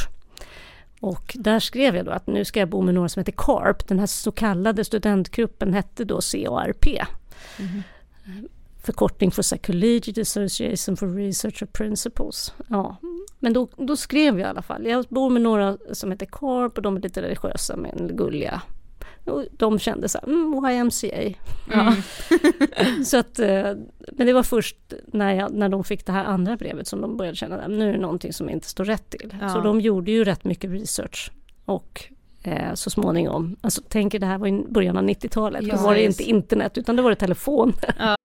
Och där skrev jag då att nu ska jag bo med några som heter C A R P, den här så kallade studentgruppen hette då C A R P. Mm. Förkortning för Collegiate Association for Research of Principles. Ja. Men då, då skrev jag i alla fall. Jag bor med några som heter C A R P och de är lite religiösa men gulliga. Och de kände så här, mm, Y M C A. Ja. Mm. Så att, men det var först när, jag, när de fick det här andra brevet som de började känna att nu är det någonting som inte står rätt till. Ja. Så de gjorde ju rätt mycket research och eh, så småningom, alltså tänker det här var i början av nittiotalet, ja, då var det inte internet utan det var det telefon. Ja.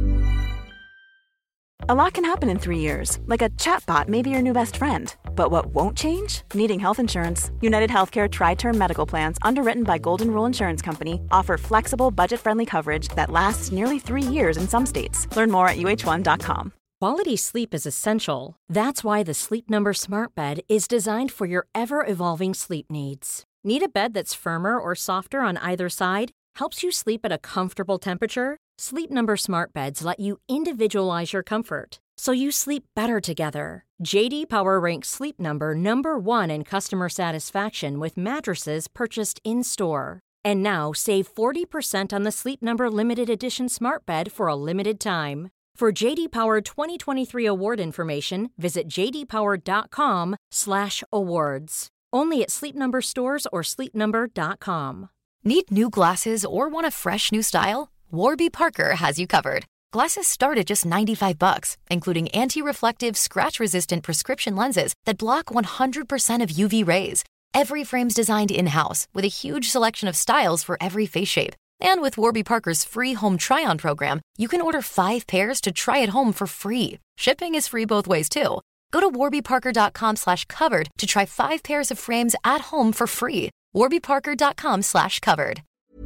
A lot can happen in three years, like a chatbot may be your new best friend. But what won't change? Needing health insurance. United Healthcare Tri-Term Medical Plans, underwritten by Golden Rule Insurance Company, offer flexible, budget-friendly coverage that lasts nearly three years in some states. Learn more at U H one dot com. Quality sleep is essential. That's why the Sleep Number Smart Bed is designed for your ever-evolving sleep needs. Need a bed that's firmer or softer on either side? Helps you sleep at a comfortable temperature? Sleep Number Smart Beds let you individualize your comfort, so you sleep better together. J D Power ranks Sleep Number number one in customer satisfaction with mattresses purchased in-store. And now, save forty percent on the Sleep Number Limited Edition Smart Bed for a limited time. For J D Power twenty twenty-three award information, visit j d power dot com slash awards. Only at Sleep Number stores or sleep number dot com. Need new glasses or want a fresh new style? Warby Parker has you covered. Glasses start at just ninety-five bucks, including anti-reflective, scratch-resistant prescription lenses that block one hundred percent of U V rays. Every frame's designed in-house with a huge selection of styles for every face shape. And with Warby Parker's free home try-on program, you can order five pairs to try at home for free. Shipping is free both ways, too. Go to warby parker dot com slash covered to try five pairs of frames at home for free. warby parker dot com slash covered.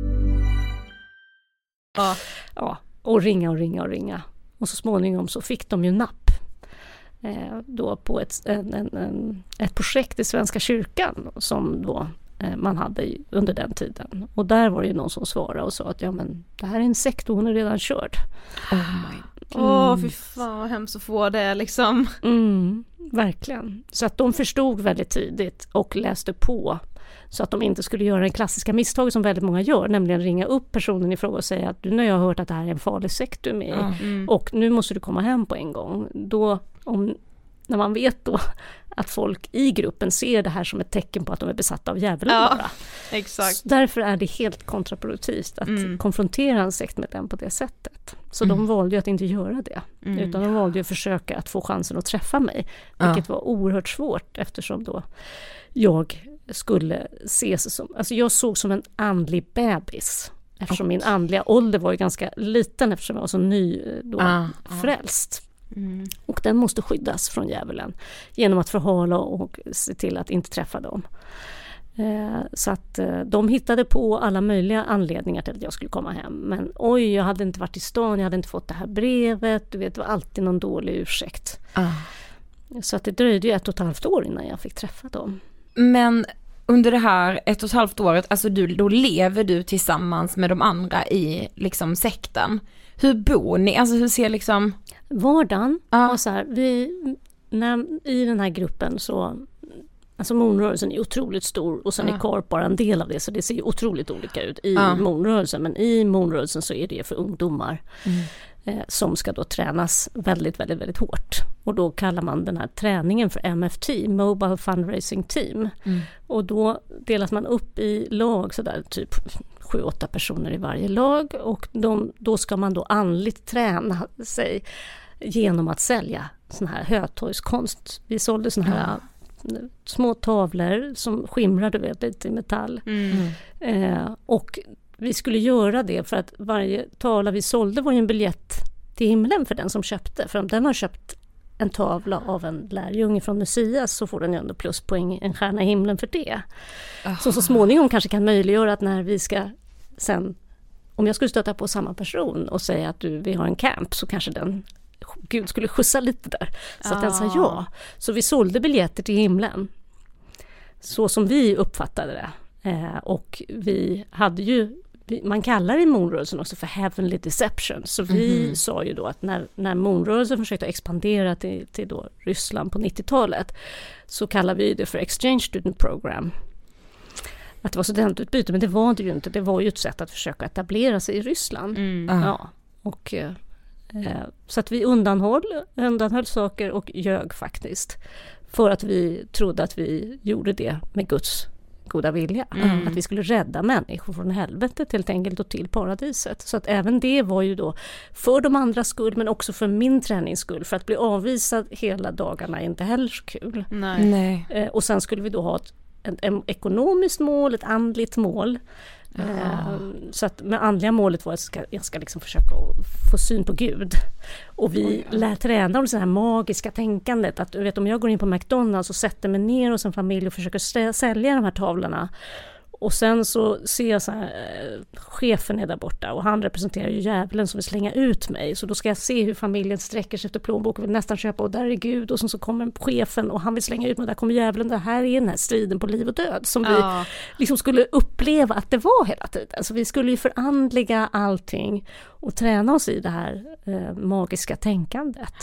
Ja. ja, och ringa och ringa och ringa. Och så småningom så fick de ju napp eh, då på ett, en, en, en, ett projekt i Svenska kyrkan som då eh, man hade under den tiden. Och där var det ju någon som svarade och sa att ja men det här är en sekt och hon är redan körd. Åh mm. oh, fy fan vad hemskt att få det liksom. Mm, verkligen. Så att de förstod väldigt tidigt och läste på. Så att de inte skulle göra den klassiska misstaget som väldigt många gör, nämligen ringa upp personen i fråga och säga att du, när jag har hört att det här är en farlig sekt du är med mm. och nu måste du komma hem på en gång. Då, om, när man vet då att folk i gruppen ser det här som ett tecken på att de är besatta av djävulen ja, bara. Exakt. Så därför är det helt kontraproduktivt att mm. konfrontera en sektmedlem på det sättet. Så mm. de valde ju att inte göra det. Mm. Utan de valde ju att försöka att få chansen att träffa mig. Vilket ja. var oerhört svårt eftersom då jag skulle ses som, alltså jag såg som en andlig bebis. Eftersom okay. min andliga ålder var ju ganska liten eftersom jag var så ny då, ah, frälst. Mm. Och den måste skyddas från djävulen genom att förhala och se till att inte träffa dem. Eh, så att eh, de hittade på alla möjliga anledningar till att jag skulle komma hem. Men oj, jag hade inte varit i stan, jag hade inte fått det här brevet. Du vet, det var alltid någon dålig ursäkt. Ah. Så att det dröjde ju ett och ett halvt år innan jag fick träffa dem. Men under det här ett och ett halvt året, alltså du, då lever du tillsammans med de andra i liksom sekten. Hur bor ni? Alltså hur ser liksom vardagen? Ja. Så här, vi, när, i den här gruppen så, alltså Moonrörelsen är otroligt stor och sen ja. är Korp bara en del av det, så det ser ju otroligt olika ut i ja. Moonrörelsen, men i Moonrörelsen så är det för ungdomar mm. eh, som ska då tränas väldigt, väldigt, väldigt hårt. Och då kallar man den här träningen för M F T, Mobile Fundraising Team. Mm. Och då delas man upp i lag, så där typ sju, åtta personer i varje lag. Och de, då ska man då andligt träna sig genom att sälja sån här hötorgskonst. Vi sålde sån här ja. små tavlor som skimrade, vet, lite i metall. Mm. Eh, och vi skulle göra det för att varje tavla vi sålde var ju en biljett till himlen för den som köpte. För om den har köpt en tavla av en lärjunge från Messias så får den ju ändå pluspoäng, en stjärna i himlen för det. Oh. Så så småningom kanske kan möjliggöra att när vi ska sen, om jag skulle stöta på samma person och säga att du, vi har en camp, så kanske den Gud skulle skjutsa lite där. Så oh. att den sa ja. Så vi sålde biljetter till himlen. Så som vi uppfattade det. Eh, och vi hade ju, man kallar det i Moonrörelsen också för Heavenly Deception. Så vi mm-hmm. sa ju då att när, när Moonrörelsen försökte expandera till, till då Ryssland på nittiotalet, så kallar vi det för Exchange Student Program. Att det var studentutbyte, men det var det ju inte. Det var ju ett sätt att försöka etablera sig i Ryssland. Mm. Ja, och, eh, så att vi undanhöll, undanhöll saker och ljög faktiskt. För att vi trodde att vi gjorde det med Guds goda vilja. Mm. Att vi skulle rädda människor från helvetet helt enkelt och till paradiset. Så att även det var ju då för de andras skull, men också för min tränings skull. För att bli avvisad hela dagarna är inte heller så kul. Nej. Nej. Eh, och sen skulle vi då ha ett, ett, ett ekonomiskt mål, ett andligt mål. Eh, så att med andliga målet var att jag ska, jag ska liksom försöka få syn på Gud. Och vi oh, ja. lär träna om det här magiska tänkandet att du vet, om jag går in på McDonalds och sätter mig ner hos en familj och försöker sälja de här tavlorna, och sen så ser jag så här, chefen är där borta och han representerar ju djävulen som vill slänga ut mig, så då ska jag se hur familjen sträcker sig efter plånbok och vill nästan köpa, och där är Gud, och sen så kommer chefen och han vill slänga ut mig, och där kommer djävulen. Det här är den här striden på liv och död som ja. vi liksom skulle uppleva att det var hela tiden. Så vi skulle ju förandliga allting och träna oss i det här eh, magiska tänkandet.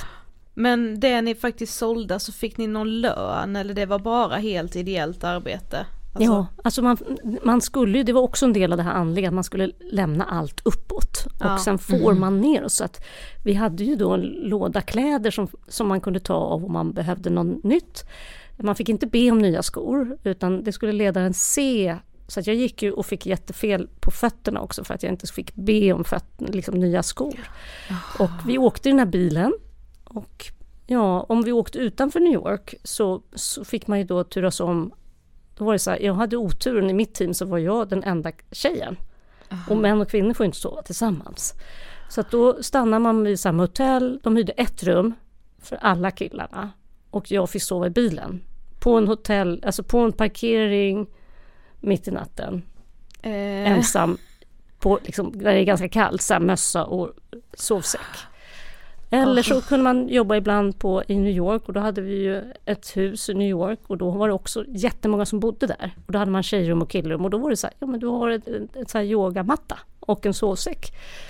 Men det ni faktiskt sålde, så fick ni någon lön, eller det var bara helt ideellt arbete? Alltså. Ja, alltså man, man skulle ju, det var också en del av det här andliga, att man skulle lämna allt uppåt och ja. sen får mm. man ner. Så att vi hade ju då en låda kläder som, som man kunde ta av om man behövde något nytt. Man fick inte be om nya skor, utan det skulle ledaren se. Så att jag gick ju och fick jättefel på fötterna också för att jag inte fick be om fötterna, liksom nya skor. Oh. Och vi åkte i den här bilen, och ja, om vi åkte utanför New York så, så fick man ju då turas om. Då var det så här, jag hade oturen i mitt team, så var jag den enda tjejen. Uh-huh. Och män och kvinnor får inte sova tillsammans. Så att då stannar man vid samma hotell. De hyrde ett rum för alla killarna. Och jag fick sova i bilen. På en hotell, alltså på en parkering mitt i natten. Uh. Ensam. På, liksom, där det är ganska kallt, så här, mössa och sovsäck. Eller så kunde man jobba ibland på, i New York, och då hade vi ju ett hus i New York, och då var det också jättemånga som bodde där. Och då hade man tjejrum och killrum, och då var det så här, ja men du har ett, ett, ett så här yogamatta och en sovsäck.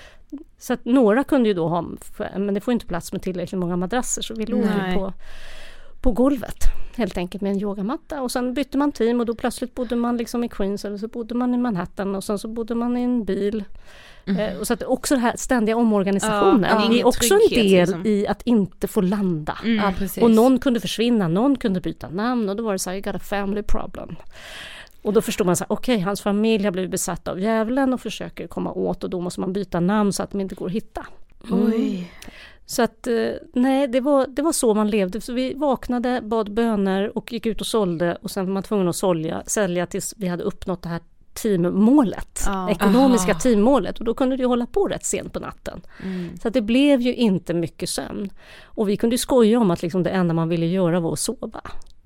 Så att några kunde ju då ha, men det får inte plats med tillräckligt många madrasser, så vi låg ju på, på golvet helt enkelt med en yogamatta. Och sen bytte man team och då plötsligt bodde man liksom i Queens eller så bodde man i Manhattan och sen så bodde man i en bil. Mm. Eh, och så att också det här ständiga omorganisationen ja, är också en del liksom. I att inte få landa. Mm. Ja, och någon kunde försvinna, någon kunde byta namn och då var det så här, you got a family problem. Och då förstår man så här, okej, okay, hans familj har blivit besatt av djävulen och försöker komma åt och då måste man byta namn så att de inte går att hitta. Mm. Oj. Så att, nej, det var, det var så man levde. Så vi vaknade, bad böner och gick ut och sålde och sen var man tvungen att sälja, sälja tills vi hade uppnått det här teammålet, ah, ekonomiska aha. teammålet och då kunde det ju hålla på rätt sent på natten. Mm. Så att det blev ju inte mycket sömn. Och vi kunde ju skoja om att liksom det enda man ville göra var att sova.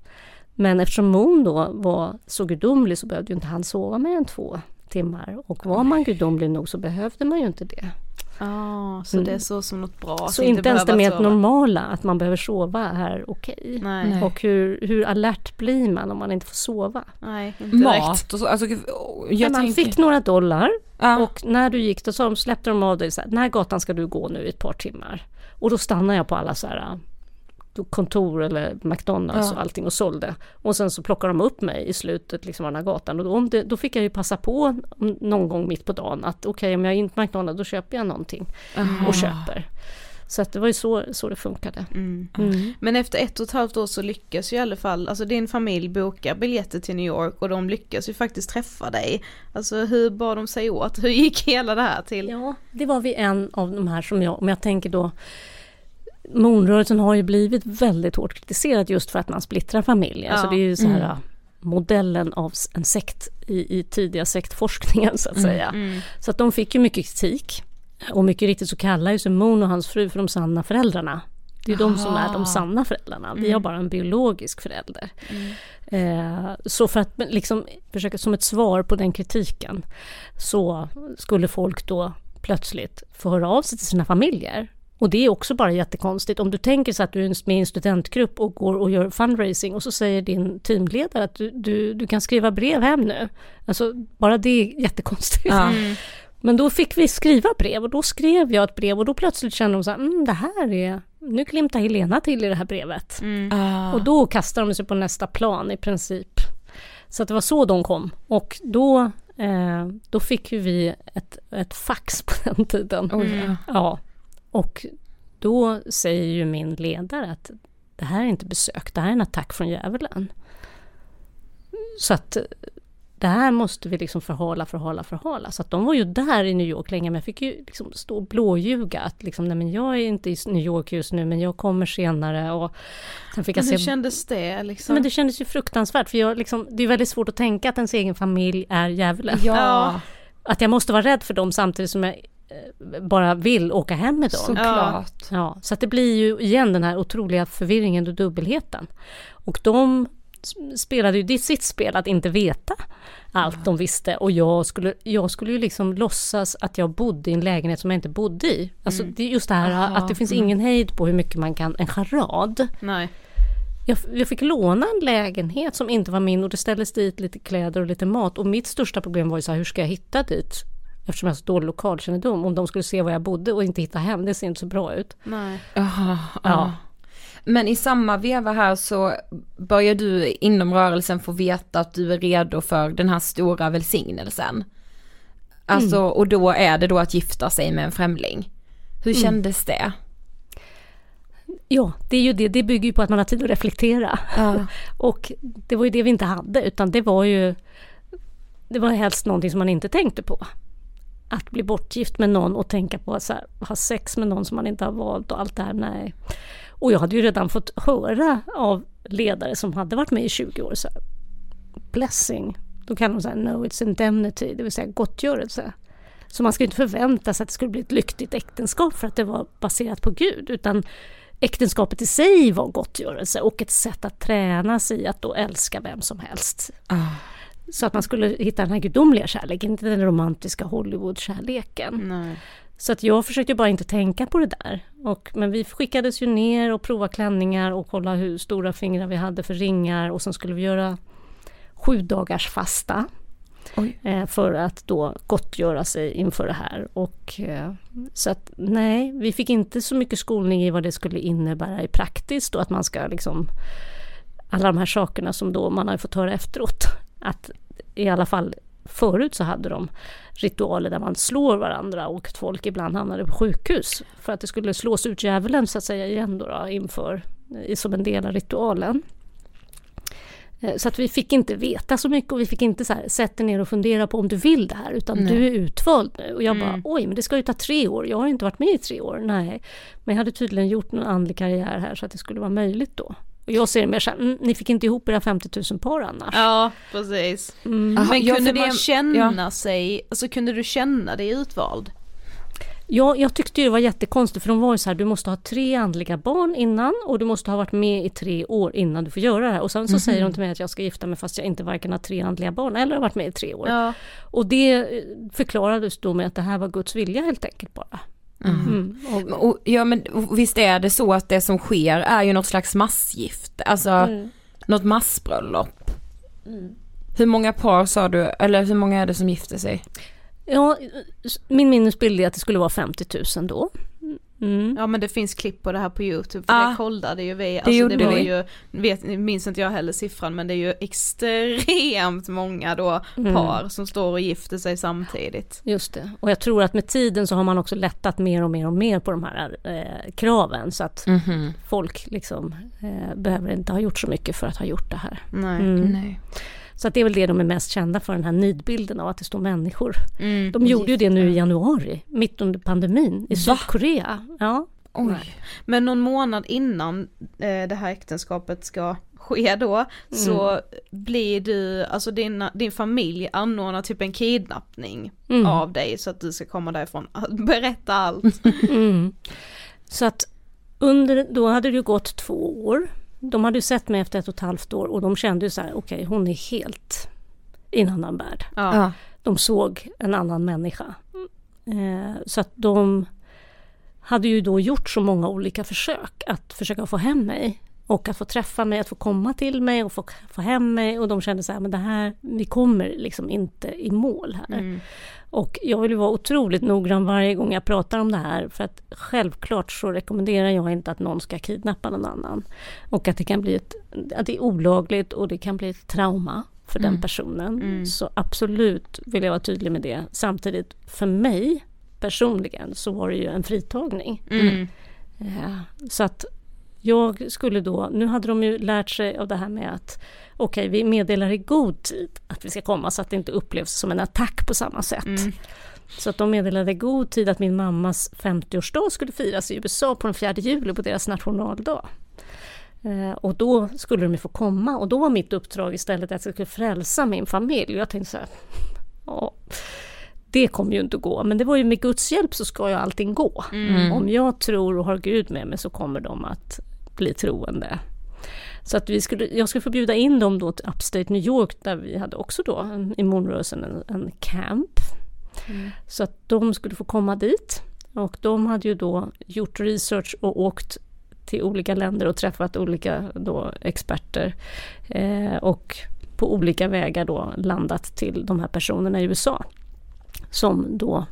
Men eftersom Moon då var så gudomlig så behövde ju inte han sova mer än två timmar. Och var man gudomlig nog så behövde man ju inte det. Ja, ah, så mm. det är så som något bra. Så inte, inte ens det med normala att man behöver sova är okej. Nej. Och hur, hur alert blir man om man inte får sova? Nej, inte mat och så. Alltså, jag man tänker... fick några dollar ah. och när du gick då så de släppte de av dig så här, den här gatan ska du gå nu i ett par timmar. Och då stannade jag på alla så här kontor eller McDonalds ja. Och allting och sålde. Och sen så plockade de upp mig i slutet liksom av den här gatan. Och då, om det, då fick jag ju passa på någon gång mitt på dagen att okej, okay, om jag är inte på McDonalds då köper jag någonting. Aha. Och köper. Så att det var ju så, så det funkade. Mm. Mm. Men efter ett och ett halvt år så lyckas ju i alla fall, alltså din familj bokar biljetter till New York och de lyckas ju faktiskt träffa dig. Alltså hur bar de sig åt? Hur gick hela det här till? Ja, det var vi en av de här som jag, om jag tänker då Moonrörelsen har ju blivit väldigt hårt kritiserad just för att man splittrar familjer. Ja. Så det är ju så här mm. modellen av en sekt i, i tidiga sektforskningen så att mm. säga. Mm. Så att de fick ju mycket kritik. Och mycket riktigt så kallar ju sig Moon och hans fru för de sanna föräldrarna. Det är ju de som är de sanna föräldrarna. Mm. Vi har bara en biologisk förälder. Mm. Eh, så för att liksom försöka som ett svar på den kritiken så skulle folk då plötsligt få höra av sig till sina familjer. Och det är också bara jättekonstigt. Om du tänker så att du är med i en studentgrupp och går och gör fundraising och så säger din teamledare att du, du, du kan skriva brev hem nu. Alltså bara det är jättekonstigt. Mm. Men då fick vi skriva brev och då skrev jag ett brev och då plötsligt kände de så här, mm, det här är, nu klimtar Helena till i det här brevet. Mm. Ah. Och då kastade de sig på nästa plan i princip. Så att det var så de kom. Och då, eh, då fick ju vi ett, ett fax på den tiden. Mm. Ja. Och då säger ju min ledare att det här är inte besök, det här är en attack från djävulen. Så att det här måste vi liksom förhala, förhala, förhala. Så att de var ju där i New York länge, men jag fick ju liksom stå och blåljuga att liksom, nej men jag är inte i New York just nu, men jag kommer senare. Och sen fick jag men hur se... kändes det? Liksom? Men det kändes ju fruktansvärt, för jag liksom, det är väldigt svårt att tänka att ens egen familj är djävulen. Ja. Att jag måste vara rädd för dem samtidigt som jag bara vill åka hem med dem. Såklart. Ja, så att det blir ju igen den här otroliga förvirringen och dubbelheten. Och de spelade ju sitt spel att inte veta allt de visste. Och jag skulle, jag skulle ju liksom låtsas att jag bodde i en lägenhet som jag inte bodde i. Alltså mm. det är just det här Aha, att det finns mm. ingen hejd på hur mycket man kan, en charad. Nej. Jag, jag fick låna en lägenhet som inte var min och det ställdes dit lite kläder och lite mat. Och mitt största problem var ju så här, hur ska jag hitta dit? Eftersom jag har så dålig lokalkännedom. Om de skulle se var jag bodde och inte hitta hem, det ser inte så bra ut. Nej. Aha, ja. Men i samma veva här så börjar du inom rörelsen få veta att du är redo för den här stora välsignelsen. Alltså, mm. och då är det då att gifta sig med en främling. Hur mm. kändes det? Ja, det är ju det. Det bygger ju på att man har tid att reflektera. Ja. Och det var ju det vi inte hade, utan det var ju det var helst någonting som man inte tänkte på. Att bli bortgift med någon och tänka på att så här, ha sex med någon som man inte har valt och allt det här, nej. Och jag hade ju redan fått höra av ledare som hade varit med i tjugo år så här, blessing. Då kan de säga no, it's indemnity, det vill säga gottgörelse. Så man ska inte förvänta sig att det skulle bli ett lyckligt äktenskap för att det var baserat på Gud, utan äktenskapet i sig var gottgörelse och ett sätt att träna sig i att då älska vem som helst. Ah. Så att man skulle hitta den här gudomliga kärleken, inte den romantiska Hollywood-kärleken. Nej. Så att jag försökte bara inte tänka på det där. Och, men vi skickades ju ner och prova klänningar och kolla hur stora fingrar vi hade för ringar. Och sen skulle vi göra sju dagars fasta. eh, för att då gottgöra sig inför det här. Och, eh, så att nej, vi fick inte så mycket skolning i vad det skulle innebära i praktiskt och att man ska liksom, alla de här sakerna som då man har fått höra efteråt, att i alla fall förut så hade de ritualer där man slår varandra och att folk ibland hamnade på sjukhus för att det skulle slås ut djävulen så att säga igen då, då inför, som en del av ritualen. Så att vi fick inte veta så mycket och vi fick inte så här, sätta ner och fundera på om du vill det här utan Nej. Du är utvald nu. Och jag mm. bara, oj men det ska ju ta tre år. Jag har inte varit med i tre år. Nej, men jag hade tydligen gjort en andlig karriär här så att det skulle vara möjligt då. Och jag ser det mer så här, mm, ni fick inte ihop era femtio tusen par annars. Ja, precis. Mm. Aha, men kunde det, man känna ja. sig, alltså kunde du känna dig utvald? Ja, jag tyckte det var jättekonstigt för de var ju så här, du måste ha tre andliga barn innan och du måste ha varit med i tre år innan du får göra det här. Och sen så mm-hmm. säger de till mig att jag ska gifta mig fast jag inte varken har tre andliga barn eller har varit med i tre år. Ja. Och det förklarades då med att det här var Guds vilja helt enkelt bara. Mm. Mm. Och, och, ja, men och visst är det så att det som sker är ju något slags massgift, alltså mm. något massbröllop. Mm. Hur många par sa du, eller hur många är det som gifter sig? Ja, min minnesbild är att det skulle vara femtio tusen då. Mm. Ja, men det finns klipp på det här på YouTube, för ah, det kollade ju vi. Alltså, det, det var vi. ju, vet, minns inte jag heller siffran, men det är ju extremt många då mm. par som står och gifter sig samtidigt. Just det, och jag tror att med tiden så har man också lättat mer och mer och mer på de här eh, kraven så att mm-hmm. folk liksom eh, behöver inte ha gjort så mycket för att ha gjort det här. Nej, mm. nej. Så att det är väl det de är mest kända för, den här nidbilden av att det står människor. Mm. De gjorde ju det nu i januari, mitt under pandemin, i Va? Sydkorea. Ja. Oj. Men någon månad innan eh, det här äktenskapet ska ske då, mm. så blir du, alltså din, din familj anordnar typ en kidnappning mm. av dig så att du ska komma därifrån. Berätta allt. mm. Så att under, då hade det ju gått två år. De hade ju sett mig efter ett och ett halvt år och de kände ju så här, okej, okay, hon är helt i en annan värld. Ja. De såg en annan människa. Eh, så att de hade ju då gjort så många olika försök att försöka få hem mig och att få träffa mig, att få komma till mig och få, få hem mig, och de kände så här, men det här, vi kommer liksom inte i mål här. Mm. Och jag vill ju vara otroligt noggrann varje gång jag pratar om det här, för att självklart så rekommenderar jag inte att någon ska kidnappa någon annan, och att det kan bli ett, att det är olagligt och det kan bli ett trauma för mm. den personen. Mm. Så absolut vill jag vara tydlig med det. Samtidigt för mig personligen så var det ju en fritagning. Mm. Ja, så att jag skulle då, nu hade de ju lärt sig av det här med att okej, okay, vi meddelar i god tid att vi ska komma så att det inte upplevs som en attack på samma sätt. Mm. Så att de meddelade i god tid att min mammas femtioårsdag skulle firas i U S A på den fjärde juli på deras nationaldag. Eh, och då skulle de ju få komma, och då var mitt uppdrag istället att jag skulle frälsa min familj. Och jag tänkte så här, ja, det kommer ju inte att gå. Men det var ju med Guds hjälp så ska ju allting gå. Mm. Om jag tror och har Gud med mig så kommer de att bli troende. Så att vi skulle, jag skulle få bjuda in dem då till Upstate New York, där vi hade också då en, i morgonrörelsen en, en camp. Mm. Så att de skulle få komma dit. Och de hade ju då gjort research och åkt till olika länder och träffat olika då experter. Eh, och på olika vägar då landat till de här personerna i U S A. Som då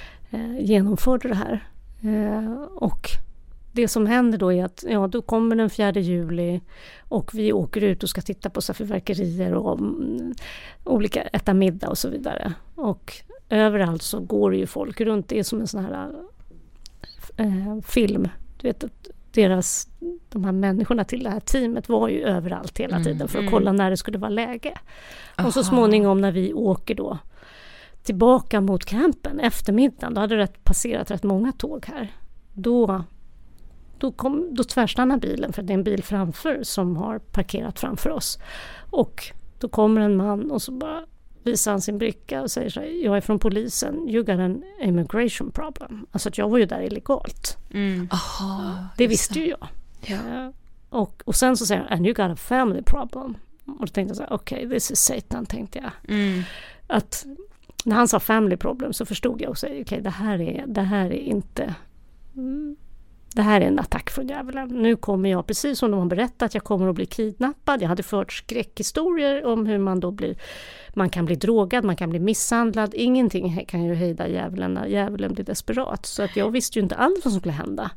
eh, genomförde det här. Eh, och det som händer då är att ja, då kommer den fjärde juli och vi åker ut och ska titta på fyrverkerier och mm, olika, äta middag och så vidare. Och överallt så går det ju folk runt. Det är som en sån här eh, film. Du vet att deras, de här människorna till det här teamet var ju överallt hela tiden mm, för att mm. kolla när det skulle vara läge. Aha. Och så småningom när vi åker då tillbaka mot campen eftermiddagen, då hade det rätt, passerat rätt många tåg här. Då, då, kom, då tvärstannar bilen, för det är en bil framför som har parkerat framför oss. Och då kommer en man och så bara visar han sin bricka och säger så här, jag är från polisen, you got an immigration problem. Alltså att jag var ju där illegalt. Mm. Aha, det visste ju jag. Ja. Och, och sen så säger han, and you got a family problem. Och då tänkte jag så här, okej, okay, this is Satan, tänkte jag. Mm. Att när han sa family problem så förstod jag också, okej, okay, det här är det här är inte mm, det här är en attack från djävulen. Nu kommer jag, precis som de har berättat, jag kommer att bli kidnappad. Jag hade fört skräckhistorier om hur man då blir, man kan bli drogad, man kan bli misshandlad. Ingenting kan ju hejda djävulen när djävulen blir desperat. Så att jag visste ju inte alls vad som skulle hända.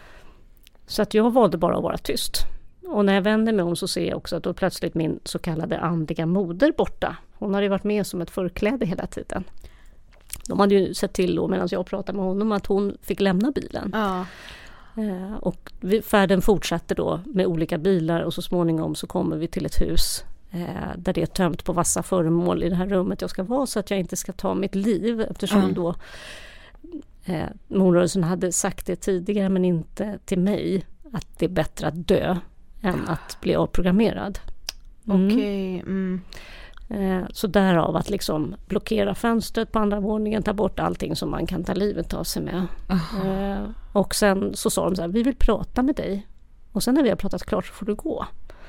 Så att jag valde bara att vara tyst. Och när jag vänder mig om så ser jag också att då plötsligt min så kallade andliga moder borta. Hon hade ju varit med som ett förkläde hela tiden. De hade ju sett till då medan jag pratade med honom att hon fick lämna bilen. Ja. Eh, och vi, färden fortsatte då med olika bilar och så småningom så kommer vi till ett hus eh, där det är tömt på vassa föremål i det här rummet jag ska vara så att jag inte ska ta mitt liv eftersom mm. då eh, morrörelsen hade sagt det tidigare men inte till mig att det är bättre att dö än att bli avprogrammerad. Mm. Okej. Okay. Mm. Eh, så därav att liksom blockera fönstret på andra våningen, ta bort allting som man kan ta livet av sig med. Eh, och sen så sa de så här, vi vill prata med dig. Och sen när vi har pratat klart så får du gå.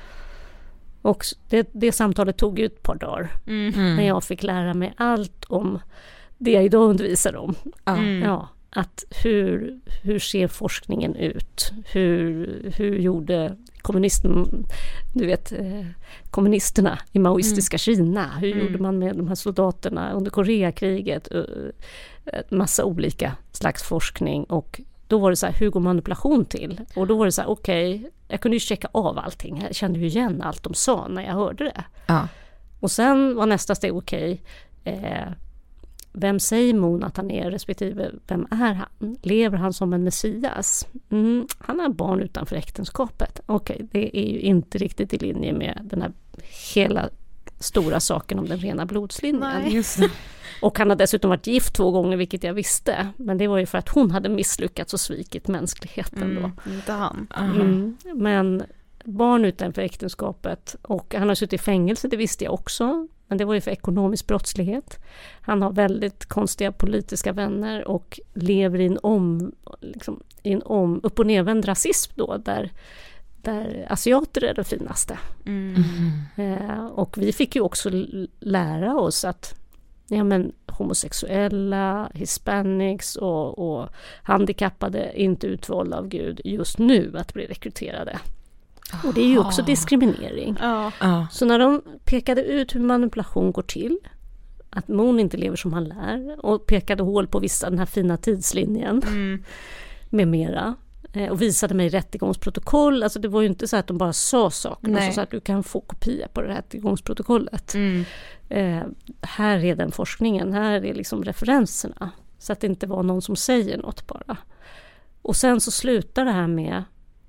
Och det, det samtalet tog ju ett par dagar. Mm. När jag fick lära mig allt om det jag idag undervisar om. Mm. Ja, att hur, hur ser forskningen ut? Hur, hur gjorde kommunisten, du vet, eh, kommunisterna i maoistiska mm. Kina? Hur mm. gjorde man med de här soldaterna under Koreakriget? Uh, massa olika slags forskning. Och då var det så här, hur går manipulation till? Och då var det så här, okej, okay, jag kunde ju checka av allting. Jag kände ju igen allt de sa när jag hörde det. Ja. Och sen var nästa steg, okej, okay, eh, vem säger Moon att han är respektive vem är han? Lever han som en messias? Mm, han har barn utanför äktenskapet. Okej, okay, det är ju inte riktigt i linje med den här hela stora saken om den rena blodslinjen. Nej, just det. Och han har dessutom varit gift två gånger, vilket jag visste. Men det var ju för att hon hade misslyckats och svikit mänskligheten mm, då. Inte han. Mm, men barn utanför äktenskapet och han har suttit i fängelse, det visste jag också. Men det var ju för ekonomisk brottslighet. Han har väldigt konstiga politiska vänner och lever i en, om, liksom, i en om, upp- och nedvänd rasism då, där, där asiater är det finaste. Mm. Eh, och vi fick ju också lära oss att ja, men, homosexuella, hispanics och, och handikappade inte utvalda av Gud just nu att bli rekryterade. Och det är ju också diskriminering. Ja. Ja. Så när de pekade ut hur manipulation går till, att Moon inte lever som han lär och pekade hål på vissa den här fina tidslinjen mm. med mera och visade mig rättegångsprotokoll. Alltså det var ju inte så att de bara sa saker, alltså så att du kan få kopia på det här rättegångsprotokollet. Mm. Eh, här är den forskningen, här är liksom referenserna. Så att det inte var någon som säger något bara. Och sen så slutar det här med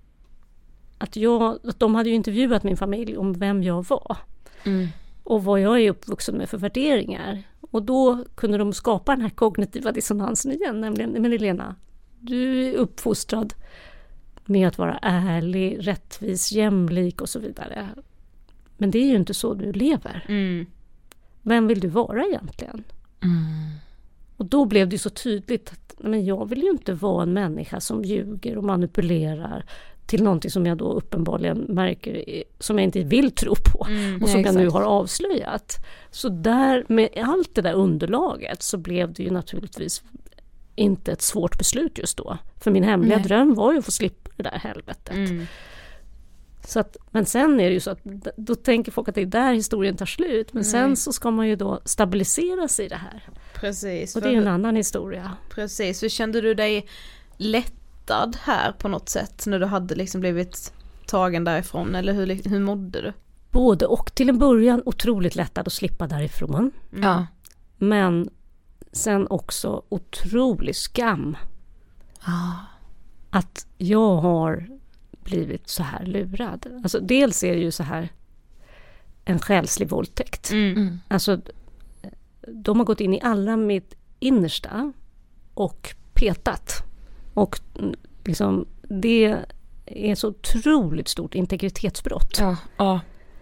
Att, jag, att de hade ju intervjuat min familj om vem jag var. Mm. Och vad jag är uppvuxen med för värderingar. Och då kunde de skapa den här kognitiva dissonansen igen. Nämligen, men Elena, du är uppfostrad med att vara ärlig, rättvis, jämlik och så vidare. Men det är ju inte så du lever. Mm. Vem vill du vara egentligen? Mm. Och då blev det så tydligt att men jag vill ju inte vara en människa som ljuger och manipulerar till någonting som jag då uppenbarligen märker som jag inte vill tro på mm, och som ja, jag nu har avslöjat. Så där med allt det där underlaget så blev det ju naturligtvis inte ett svårt beslut just då. För min hemliga Nej. dröm var ju att få slippa det där helvetet. Mm. Så att, men sen är det ju så att då tänker folk att det är där historien tar slut. Men mm. sen så ska man ju då stabilisera sig i det här. Precis. Och det är ju en annan historia. Precis. Hur kände du dig lätt här på något sätt när du hade liksom blivit tagen därifrån, eller hur, hur mådde du? Både och. Till en början otroligt lättad att slippa därifrån. Mm. Ja. Men sen också otrolig skam. Ah. Att jag har blivit så här lurad. Alltså dels är det ju så här en själslig våldtäkt. Mm. Alltså de har gått in i alla mitt innersta och petat. Och liksom, det är så otroligt stort integritetsbrott. Ja, ja.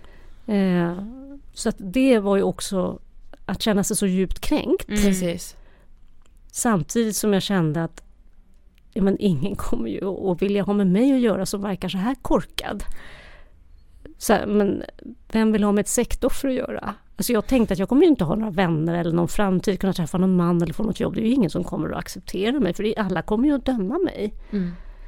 Eh, så att det var ju också att känna sig så djupt kränkt. Mm. Precis. Samtidigt som jag kände att ja, men ingen kommer ju att vilja ha med mig att göra som verkar så här korkad. Så här, men vem vill ha med ett sektoffer att göra? Alltså jag tänkte att jag kommer ju inte ha några vänner eller någon framtid, kunna träffa någon man eller få något jobb. Det är ju ingen som kommer att acceptera mig, för alla kommer ju att döma mig. Mm.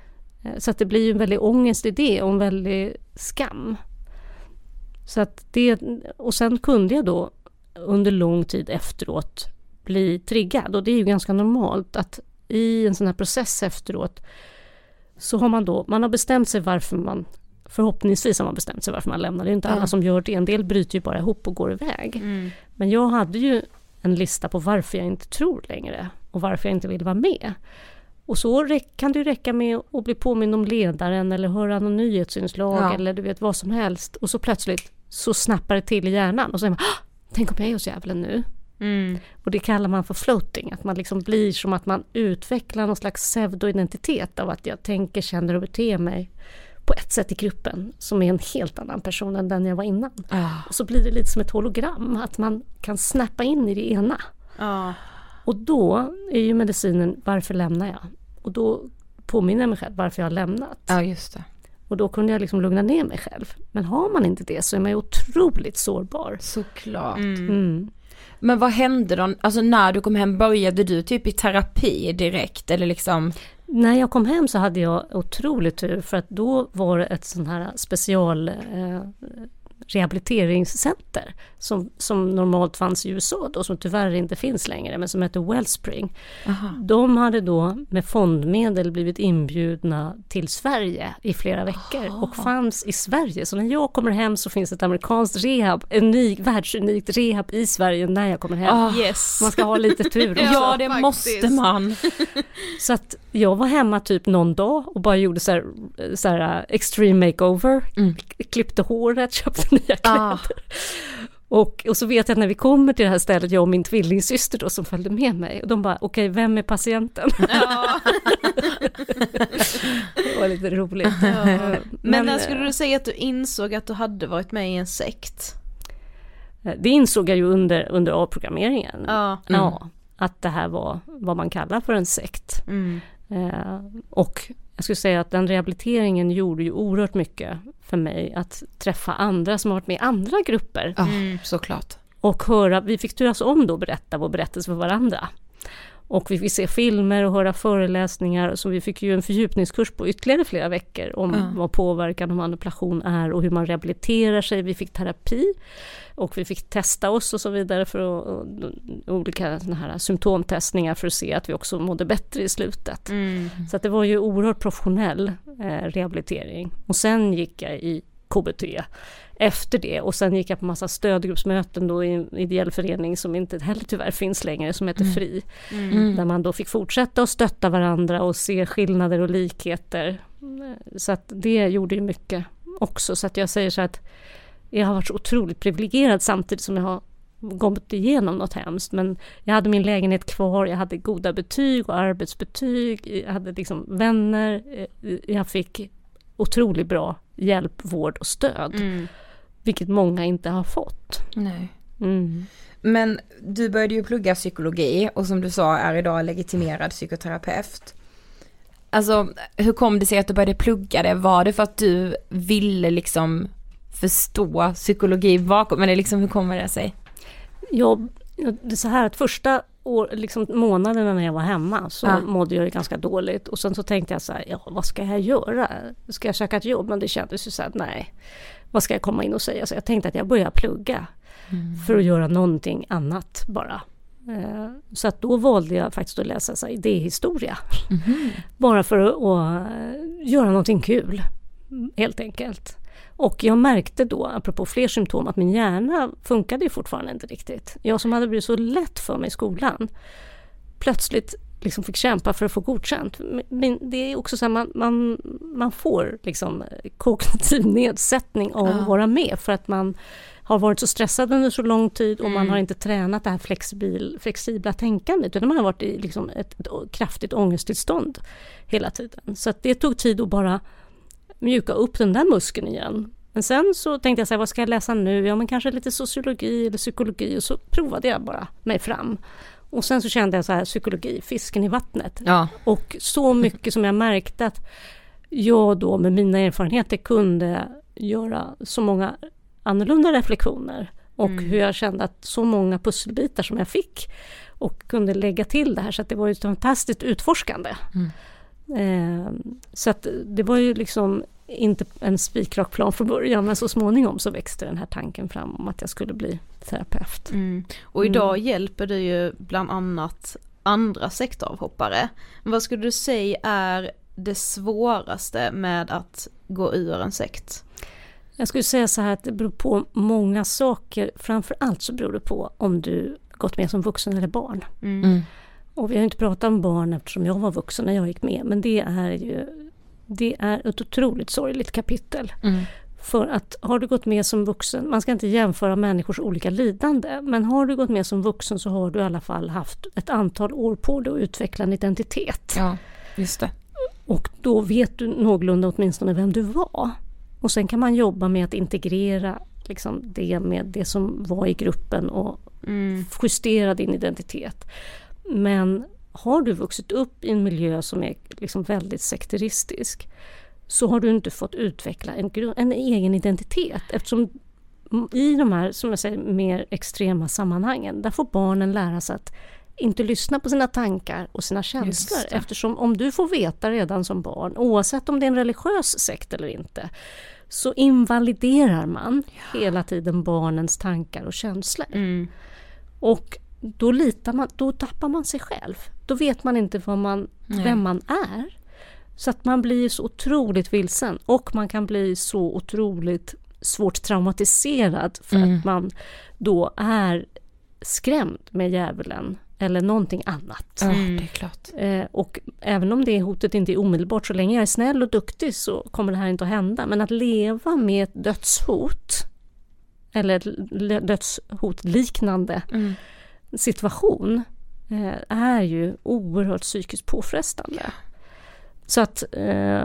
Så att det blir ju en väldigt ångest i det och en väldigt skam. Så att det, och sen kunde jag då under lång tid efteråt bli triggad. Och det är ju ganska normalt att i en sån här process efteråt så har man då, man har bestämt sig varför man, förhoppningsvis har man bestämt sig varför man lämnar. Det är inte alla Mm. som gör det, en del bryter ju bara ihop och går iväg. Mm. Men jag hade ju en lista på varför jag inte tror längre och varför jag inte vill vara med. Och så räck, kan det ju räcka med att bli påminn om ledaren eller höra någon nyhetsinslag Ja. eller du vet vad som helst. Och så plötsligt så snappar det till i hjärnan och så säger man, tänk om jag är hos djävulen nu. Mm. Och det kallar man för floating, att man liksom blir som att man utvecklar någon slags pseudoidentitet av att jag tänker, känner och beter mig på ett sätt i gruppen som är en helt annan person än den jag var innan. Ah. Och så blir det lite som ett hologram, att man kan snappa in i det ena. Ja. Och då är ju medicinen, varför lämnar jag? Och då påminner jag mig själv varför jag har lämnat. Ja, just det. Och då kunde jag liksom lugna ner mig själv. Men har man inte det så är man ju otroligt sårbar. Såklart. Mm. Mm. Men vad hände då? Alltså när du kom hem, började du typ i terapi direkt? Eller liksom... När jag kom hem så hade jag otroligt tur, för att då var det ett sån här special eh, rehabiliteringscenter som, som normalt fanns i U S A då, som tyvärr inte finns längre, men som heter Wellspring. Aha. De hade då med fondmedel blivit inbjudna till Sverige i flera veckor Aha. och fanns i Sverige. Så när jag kommer hem så finns ett amerikanskt rehab, unik, världsunikt rehab i Sverige när jag kommer hem. Oh, yes. Man ska ha lite tur också. Ja, det måste man. Så att jag var hemma typ någon dag och bara gjorde så här, så här extreme makeover. Mm. Klippte håret, köpte nya kläder. Ah. Och, och så vet jag att när vi kommer till det här stället, jag och min tvillingsyster då som följde med mig. Och de bara, okej, okay, vem är patienten? Ja. Det var lite roligt. Ja. Men, Men när skulle du säga att du insåg att du hade varit med i en sekt? Det insåg jag ju under, under avprogrammeringen. Ja. Mm. Mm. Ja, att det här var vad man kallar för en sekt. Mm. Eh, och jag skulle säga att den rehabiliteringen gjorde ju oerhört mycket för mig, att träffa andra som har varit med i andra grupper. Ja, mm. såklart. Och höra, vi fick turas om då berätta vår berättelse för varandra. Och vi fick se filmer och höra föreläsningar, så vi fick ju en fördjupningskurs på ytterligare flera veckor om Mm. vad påverkan och manipulation är och hur man rehabiliterar sig. Vi fick terapi och vi fick testa oss och så vidare för att, och, olika såna här symptomtestningar för att se att vi också mådde bättre i slutet. Mm. Så att det var ju oerhört professionell eh, rehabilitering. Och sen gick jag i K B T efter det, och sen gick jag på massa stödgruppsmöten då i en ideell förening som inte heller tyvärr finns längre, som heter Mm. Fri. Mm. Där man då fick fortsätta att stötta varandra och se skillnader och likheter. Så att det gjorde ju mycket också. Så att jag säger så att jag har varit så otroligt privilegierad samtidigt som jag har gått igenom något hemskt. Men jag hade min lägenhet kvar, jag hade goda betyg och arbetsbetyg, jag hade liksom vänner, jag fick otroligt bra hjälp, vård och stöd. Mm. Vilket många inte har fått. Nej. Mm. Men du började ju plugga psykologi och som du sa är idag legitimerad psykoterapeut. Alltså, hur kom det sig att du började plugga det? Var det för att du ville liksom förstå psykologi bakom? Men det liksom, hur kommer det sig? Jag, det är så här att första år, liksom månaderna när jag var hemma så Ja. mådde jag ju ganska dåligt. Och sen så tänkte jag så här, ja, vad ska jag göra? Ska jag söka ett jobb? Men det kändes ju så här, nej. Vad ska jag komma in och säga? Så jag tänkte att jag börjar plugga Mm. för att göra någonting annat bara. Eh, Så att då valde jag faktiskt att läsa så här, idéhistoria. Mhm. Bara för att, att eh, göra någonting kul, helt enkelt. Och jag märkte då, apropå fler symptom, att min hjärna funkade ju fortfarande inte riktigt. Jag som hade blivit så lätt för mig i skolan, plötsligt liksom fick kämpa för att få godkänt. Men det är också så här, man, man, man får liksom kognitiv nedsättning av Ja. att vara med, för att man har varit så stressad under så lång tid och man Mm. har inte tränat det här flexibil, flexibla tänkandet, utan man har varit i liksom ett, ett kraftigt ångesttillstånd hela tiden. Så att det tog tid att bara mjuka upp den där muskeln igen. Men sen så tänkte jag så här, vad ska jag läsa nu? Ja, men kanske lite sociologi eller psykologi, och så provade jag bara mig fram. Och sen så kände jag så här, psykologi, fisken i vattnet. Ja. Och så mycket som jag märkte att jag då med mina erfarenheter kunde göra så många annorlunda reflektioner. Och Mm. hur jag kände att så många pusselbitar som jag fick och kunde lägga till det här, så att det var ju ett fantastiskt utforskande. Mm. Eh, så att det var ju liksom inte en spikrak plan från början, men så småningom så växte den här tanken fram om att jag skulle bli terapeut. Mm. Och idag Mm. hjälper du ju bland annat andra sektoravhoppare. Men vad skulle du säga är det svåraste med att gå ur en sekt? Jag skulle säga så här att det beror på många saker. Framför allt så beror det på om du gått med som vuxen eller barn. Mm. Mm. Och vi har inte pratat om barn eftersom jag var vuxen när jag gick med. Men det är ju det är ett otroligt sorgligt kapitel. Mm. För att har du gått med som vuxen, man ska inte jämföra människors olika lidande. Men har du gått med som vuxen så har du i alla fall haft ett antal år på dig att utveckla en identitet. Ja, just det. Och då vet du någorlunda åtminstone vem du var. Och sen kan man jobba med att integrera liksom det med det som var i gruppen och mm. justera din identitet. Men har du vuxit upp i en miljö som är liksom väldigt sekteristisk så har du inte fått utveckla en, grund, en egen identitet. Eftersom i de här som jag säger, mer extrema sammanhangen där får barnen lära sig att inte lyssna på sina tankar och sina känslor. Eftersom om du får veta redan som barn, oavsett om det är en religiös sekt eller inte, så invaliderar man ja. hela tiden barnens tankar och känslor. Mm. Och då litar man, då tappar man sig själv. Då vet man inte vad man, vem man är. Så att man blir så otroligt vilsen och man kan bli så otroligt svårt traumatiserad för mm. att man då är skrämd med djävulen eller någonting annat. Mm. Det är klart. Eh, och även om det hotet inte är omedelbart, så länge jag är snäll och duktig så kommer det här inte att hända. Men att leva med ett dödshot eller dödshot liknande mm. situation eh, är ju oerhört psykiskt påfrestande. Ja. Så att eh,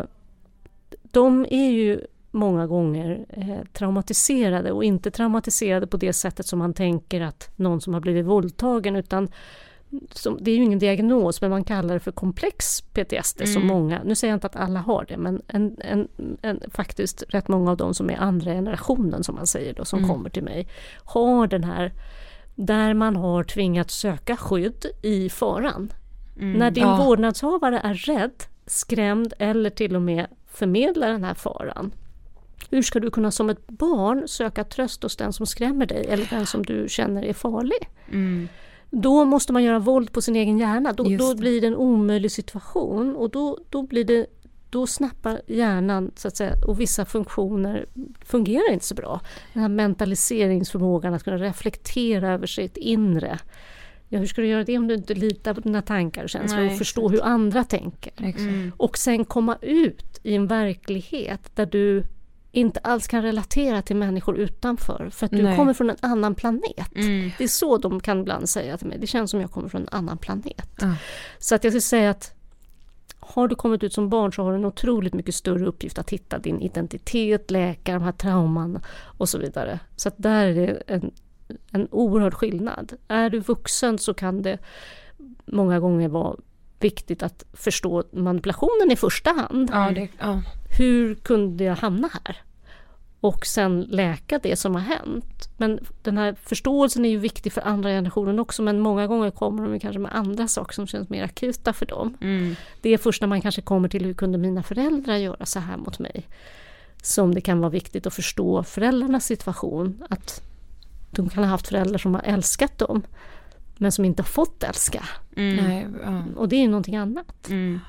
de är ju många gånger eh, traumatiserade och inte traumatiserade på det sättet som man tänker att någon som har blivit våldtagen, utan som, det är ju ingen diagnos, men man kallar det för komplex P T S D mm. som många, nu säger jag inte att alla har det, men en, en, en, faktiskt rätt många av dem som är andra generationen som man säger då, som mm. kommer till mig, har den här där man har tvingats söka skydd i faran. Mm. När din ja. vårdnadshavare är rädd, skrämd eller till och med förmedlar den här faran. Hur ska du kunna som ett barn söka tröst hos den som skrämmer dig eller den som du känner är farlig? Mm. Då måste man göra våld på sin egen hjärna. Då, då blir det en omöjlig situation och då, då blir det då snappar hjärnan så att säga, och vissa funktioner fungerar inte så bra. Den här mentaliseringsförmågan att kunna reflektera över sitt inre. Ja, hur ska du göra det om du inte litar på dina tankar och känslor och förstå hur andra tänker? Mm. Och sen komma ut i en verklighet där du inte alls kan relatera till människor utanför för att du Nej. kommer från en annan planet. Mm. Det är så de kan ibland säga till mig. Det känns som jag kommer från en annan planet. Mm. Så att jag skulle säga att har du kommit ut som barn så har du en otroligt mycket större uppgift att hitta din identitet, läka de här trauman och så vidare. Så att där är det en, en oerhörd skillnad. Är du vuxen så kan det många gånger vara viktigt att förstå manipulationen i första hand. Ja, det, ja. Hur kunde jag hamna här? Och sen läka det som har hänt. Men den här förståelsen är ju viktig för andra generationen också, men många gånger kommer de kanske med andra saker som känns mer akuta för dem. Mm. Det är först när man kanske kommer till hur kunde mina föräldrar göra så här mot mig som det kan vara viktigt att förstå föräldrarnas situation. Att de kan ha haft föräldrar som har älskat dem men som inte har fått älska. Mm. Nej, ja. Och det är ju någonting annat. Mm.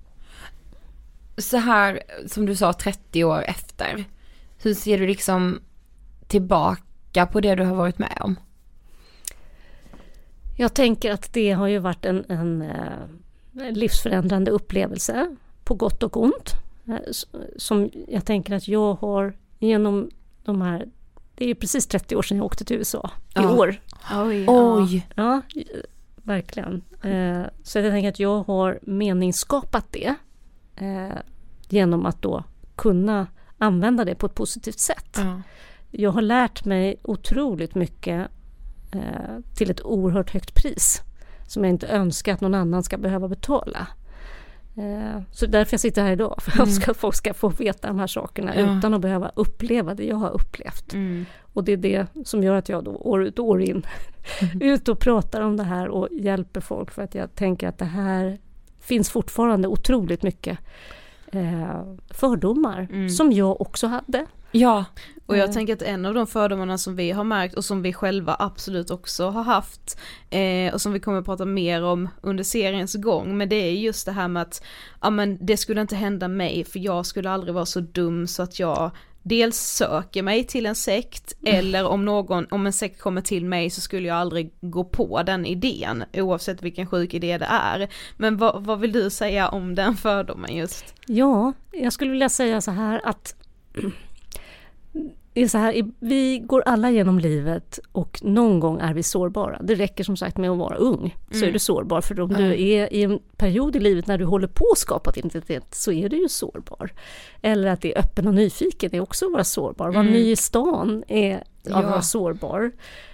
Så här, som du sa, trettio år efter. Hur ser du liksom tillbaka på det du har varit med om? Jag tänker att det har ju varit en, en, en livsförändrande upplevelse på gott och ont. Som jag tänker att jag har genom de här, det är ju precis trettio år sedan jag åkte till U S A i ja. år. Oj, Oj. Ja, verkligen. Så jag tänker att jag har meningsskapat det genom att då kunna använda det på ett positivt sätt. Ja. Jag har lärt mig otroligt mycket eh, till ett oerhört högt pris som jag inte önskar att någon annan ska behöva betala. Eh, så därför jag sitter här idag. För jag Mm. önskar att folk ska få veta de här sakerna Ja. utan att behöva uppleva det jag har upplevt. Mm. Och det är det som gör att jag då år ut och år in Mm. ut och pratar om det här och hjälper folk, för att jag tänker att det här finns fortfarande otroligt mycket eh, fördomar mm. som jag också hade. Ja, och jag mm. tänker att en av de fördomarna som vi har märkt och som vi själva absolut också har haft eh, och som vi kommer att prata mer om under seriens gång, men det är just det här med att ja, men det skulle inte hända mig, för jag skulle aldrig vara så dum så att jag dels söker mig till en sekt mm. eller om någon om en sekt kommer till mig så skulle jag aldrig gå på den idén oavsett vilken sjuk idé det är. Men vad, vad vill du säga om den fördomen just? Ja, jag skulle vilja säga så här att det är så här, vi går alla genom livet och någon gång är vi sårbara. Det räcker som sagt med att vara ung så mm. är du sårbar. För om mm. du är i en period i livet när du håller på att skapa ett identitet så är du ju sårbar. Eller att det är öppen och nyfiken är också att vara sårbar. Vara mm. ny i stan är att ja. vara sårbar.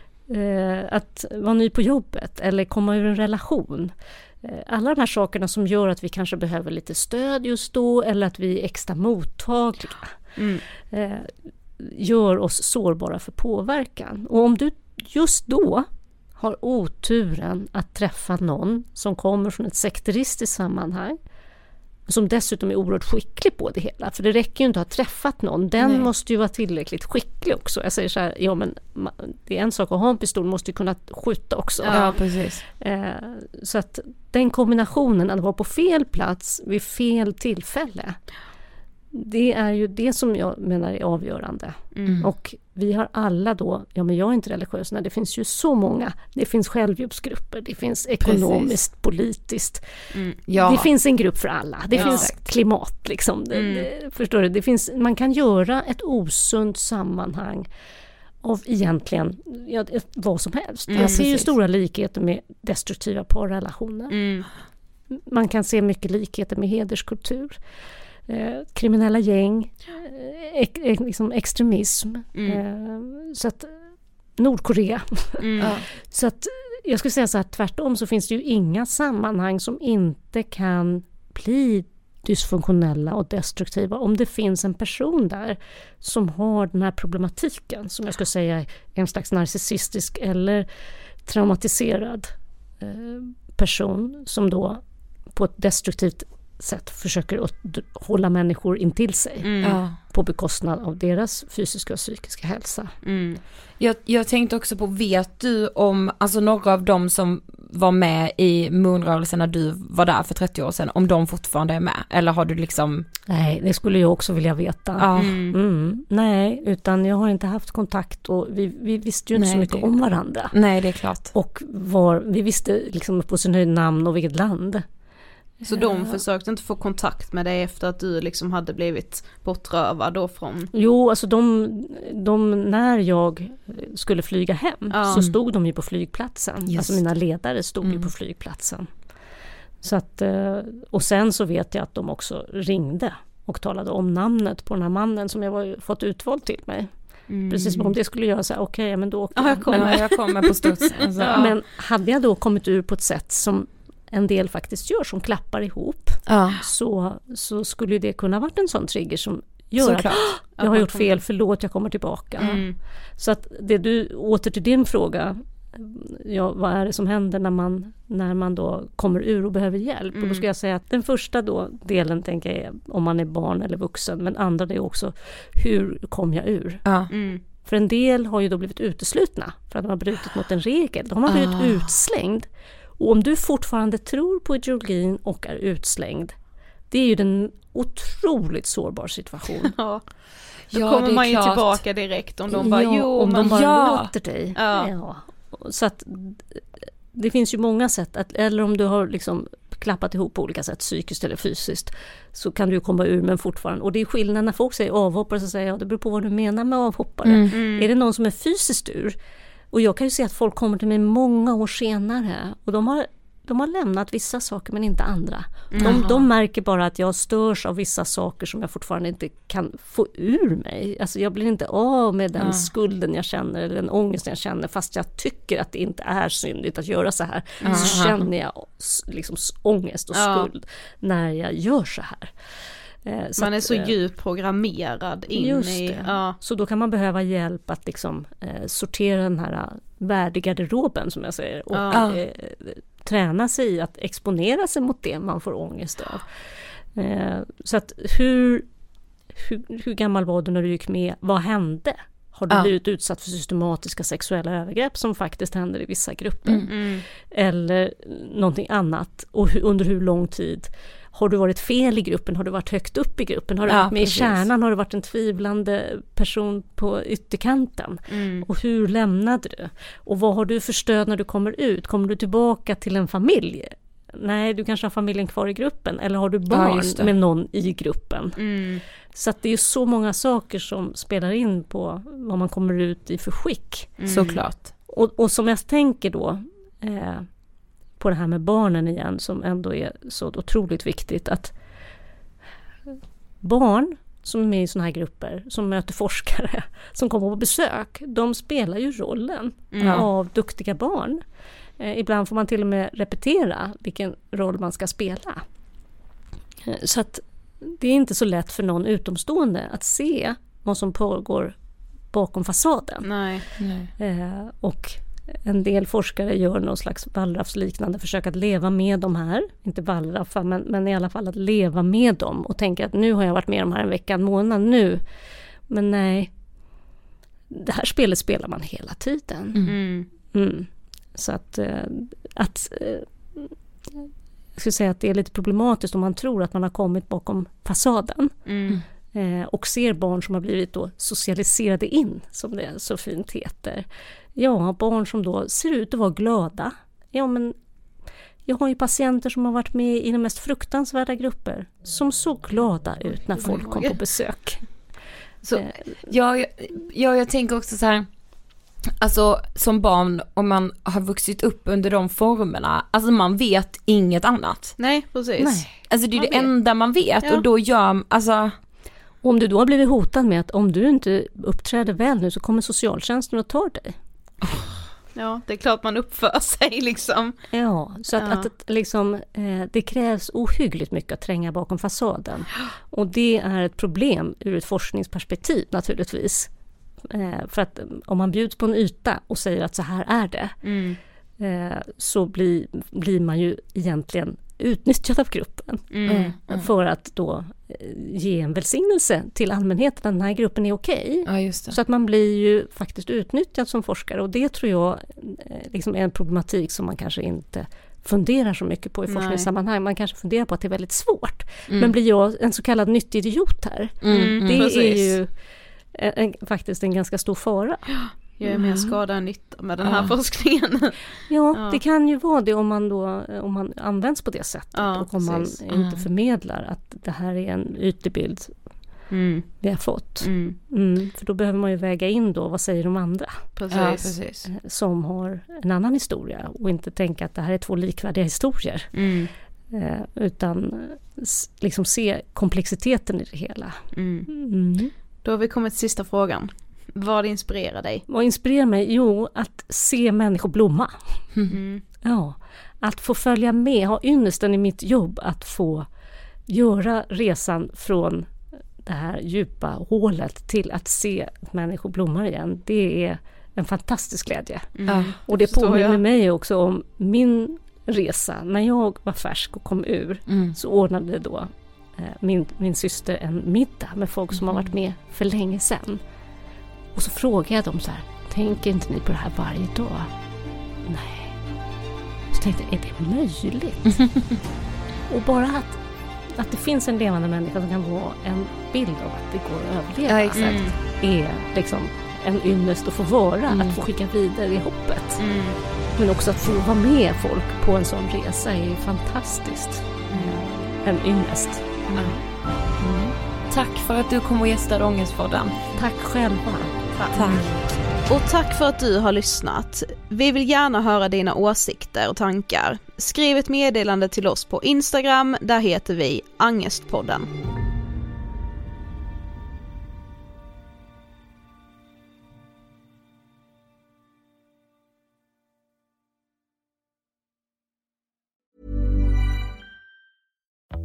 Eh, att vara ny på jobbet eller komma ur en relation. Eh, alla de här sakerna som gör att vi kanske behöver lite stöd just då eller att vi är extra mottagliga. Mm. Eh, gör oss sårbara för påverkan. Och om du just då har oturen att träffa någon som kommer från ett sekteristiskt sammanhang som dessutom är oerhört skicklig på det hela. För det räcker ju inte att ha träffat någon. Den Nej. måste ju vara tillräckligt skicklig också. Jag säger så här, ja men det är en sak att ha en pistol, måste ju kunna skjuta också. Ja, precis. Eh, så att den kombinationen, att vara på fel plats vid fel tillfälle, det är ju det som jag menar är avgörande. Mm. Och vi har alla då, ja men jag är inte religiös, nej, det finns ju så många. Det finns självhjälpsgrupper, det finns ekonomiskt, Precis. politiskt. Mm. Ja. Det finns en grupp för alla. Det ja. finns klimat liksom. Det, mm. det, förstår du? Det finns, man kan göra ett osunt sammanhang av egentligen ja, vad som helst. Mm, jag ser ju stora likheter med destruktiva parrelationer. Mm. Man kan se mycket likheter med hederskultur. Eh, kriminella gäng, eh, eh, liksom extremism, mm. eh, så att Nordkorea. Mm. Ja. Så att jag skulle säga så här, tvärtom så finns det ju inga sammanhang som inte kan bli dysfunktionella och destruktiva om det finns en person där som har den här problematiken som jag skulle säga är en slags narcissistisk eller traumatiserad eh, person som då på ett destruktivt sätt försöker att hålla människor in till sig mm. ja. på bekostnad av deras fysiska och psykiska hälsa. Mm. Jag, jag tänkte också på, vet du om alltså några av dem som var med i Moonrörelsen när du var där för trettio år sedan, om de fortfarande är med? Eller har du liksom... Nej, det skulle jag också vilja veta. Ja. Mm. Mm. Nej, utan jag har inte haft kontakt och vi, vi visste ju inte Nej, så mycket det... om varandra. Nej, det är klart. Och var, vi visste liksom på sin höjd namn och vilket land. Så de försökte inte få kontakt med dig efter att du liksom hade blivit bortrövad då från... Jo, alltså de, de när jag skulle flyga hem ja. så stod de ju på flygplatsen. Just. Alltså mina ledare stod mm. ju på flygplatsen. Så att, och sen så vet jag att de också ringde och talade om namnet på den här mannen som jag var, fått utvald till mig. Mm. Precis som om det skulle göra så här, okej, okay, men då åker ja, jag. Kommer, men, jag kommer på studs. Alltså. Ja. Men hade jag då kommit ur på ett sätt som en del faktiskt gör, som klappar ihop, ja. så, så skulle det kunna varit en sån trigger som gör så att klart. jag har gjort fel, förlåt, jag kommer tillbaka. Mm. Så att det du, åter till din fråga, ja, vad är det som händer när man, när man då kommer ur och behöver hjälp? Mm. Och då ska jag säga att den första då delen tänker jag är om man är barn eller vuxen, men andra det är också hur kom jag ur? Ja. Mm. För en del har ju då blivit uteslutna för att de har brutit mot en regel. De har blivit ah. utslängd. Och om du fortfarande tror på ideologin och är utslängd, det är ju en otroligt sårbar situation. Ja. Då ja, kommer man ju klart. tillbaka direkt om de bara, ja, jo, om men de bara ja. låter dig. Ja. Ja. Så att det finns ju många sätt, att, eller om du har liksom klappat ihop på olika sätt, psykiskt eller fysiskt, så kan du komma ur men fortfarande. Och det är skillnad när folk säger avhoppare, så säger jag, det beror på vad du menar med avhoppare. Mm. Mm. Är det någon som är fysiskt ur? Och jag kan ju se att folk kommer till mig många år senare och de har, de har lämnat vissa saker men inte andra. De, de märker bara att jag störs av vissa saker som jag fortfarande inte kan få ur mig. Alltså jag blir inte av med den ja. skulden jag känner eller den ångesten jag känner, fast jag tycker att det inte är syndigt att göra så här. Aha. Så känner jag liksom ångest och skuld ja. när jag gör så här. Så man är att, så djupt programmerad in just i... Det. Ja. Så då kan man behöva hjälp att liksom, eh, sortera den här värdegarderoben som jag säger och ja. eh, träna sig i att exponera sig mot det man får ångest av. Eh, så att hur, hur, hur gammal var du när du gick med? Vad hände? Har du ja. blivit utsatt för systematiska sexuella övergrepp som faktiskt händer i vissa grupper? Mm. Mm. Eller någonting annat? Och hur, under hur lång tid? Har du varit fel i gruppen? Har du varit högt upp i gruppen? Har du ja, varit med precis. i kärnan? Har du varit en tvivlande person på ytterkanten? Mm. Och hur lämnade du? Och vad har du för stöd när du kommer ut? Kommer du tillbaka till en familj? Nej, du kanske har familjen kvar i gruppen. Eller har du barn ja, med någon i gruppen? Mm. Så att det är så många saker som spelar in på vad man kommer ut i för skick. Mm. Såklart. Och, och som jag tänker då... Eh, på det här med barnen igen som ändå är så otroligt viktigt att barn som är med i såna här grupper som möter forskare som kommer på besök, de spelar ju rollen mm. av duktiga barn. Eh, ibland får man till och med repetera vilken roll man ska spela. Eh, så att det är inte så lätt för någon utomstående att se vad som pågår bakom fasaden. Nej. Nej. Eh, och en del forskare gör någon slags wallraffsliknande försök att leva med de här. Inte wallraffa, men, men i alla fall att leva med dem. Och tänka att nu har jag varit med de här en vecka, en månad nu. Men nej, det här spelet spelar man hela tiden. Mm. Mm. Så att, att jag skulle säga att det är lite problematiskt om man tror att man har kommit bakom fasaden. Mm. Eh, och ser barn som har blivit då socialiserade in, som det så fint heter. Ja, barn som då ser ut att vara glada. Ja, men jag har ju patienter som har varit med i de mest fruktansvärda grupper som såg glada ut när folk kom på besök. Så, ja, jag, ja, jag tänker också så här, alltså som barn, om man har vuxit upp under de formerna, alltså man vet inget annat. Nej, precis. Nej. Alltså det är man det vet. enda man vet ja. och då gör, alltså... Om du då har blivit hotad med att om du inte uppträder väl nu så kommer socialtjänsten att ta dig. Ja, det är klart man uppför sig liksom. Ja, så att, ja. att, att liksom, eh, det krävs ohyggligt mycket att tränga bakom fasaden. Och det är ett problem ur ett forskningsperspektiv naturligtvis. Eh, för att om man bjuds på en yta och säger att så här är det, mm. eh, så blir, blir man ju egentligen utnyttjad av gruppen. Mm. Mm. För att då ge en välsignelse till allmänheten att den här gruppen är okej. Ja, just det. Så att man blir ju faktiskt utnyttjad som forskare, och det tror jag liksom är en problematik som man kanske inte funderar så mycket på i forskningssammanhang. Man kanske funderar på att det är väldigt svårt. Mm. Men blir jag en så kallad nyttig idiot här? Mm, det precis. är ju en, en, faktiskt en ganska stor fara. Jag är mer skada än nytta med den här ja. forskningen. Ja, ja, det kan ju vara det om man då om man används på det sättet. Ja, och om precis. man inte förmedlar att det här är en ytterbild mm. vi har fått. Mm. Mm, för då behöver man ju väga in då, vad säger de andra? Precis. Ja, precis. Som har en annan historia, och inte tänka att det här är två likvärdiga historier. Mm. Eh, utan liksom se komplexiteten i det hela. Mm. Mm. Då har vi kommit till sista frågan. Vad inspirerar dig? Vad inspirerar mig? Jo, att se människor blomma. Mm. Ja, att få följa med, ha ynnesten i mitt jobb att få göra resan från det här djupa hålet till att se att människor blommar igen. Det är en fantastisk glädje. Mm. Och det påminner mig också om min resa. När jag var färsk och kom ur mm. så ordnade då eh, min, min syster en middag med folk som mm. har varit med för länge sedan. Och så frågade jag dem så här: tänker inte ni på det här varje dag? Nej. Så tänkte jag, är det möjligt? Och bara att, att det finns en levande människa som kan vara en bild av att det går att överleva. Ja, exakt. Mm. Är liksom en ynnest att få vara, mm. att få skicka vidare i hoppet. Mm. Men också att få vara med folk på en sån resa är fantastiskt. Mm. En ynnest. Mm. Mm. Tack för att du kom och gästade Ångestpodden. Tack själva. Tack. Tack. Och tack för att du har lyssnat. Vi vill gärna höra dina åsikter och tankar. Skriv ett meddelande till oss på Instagram, där heter vi Ångestpodden.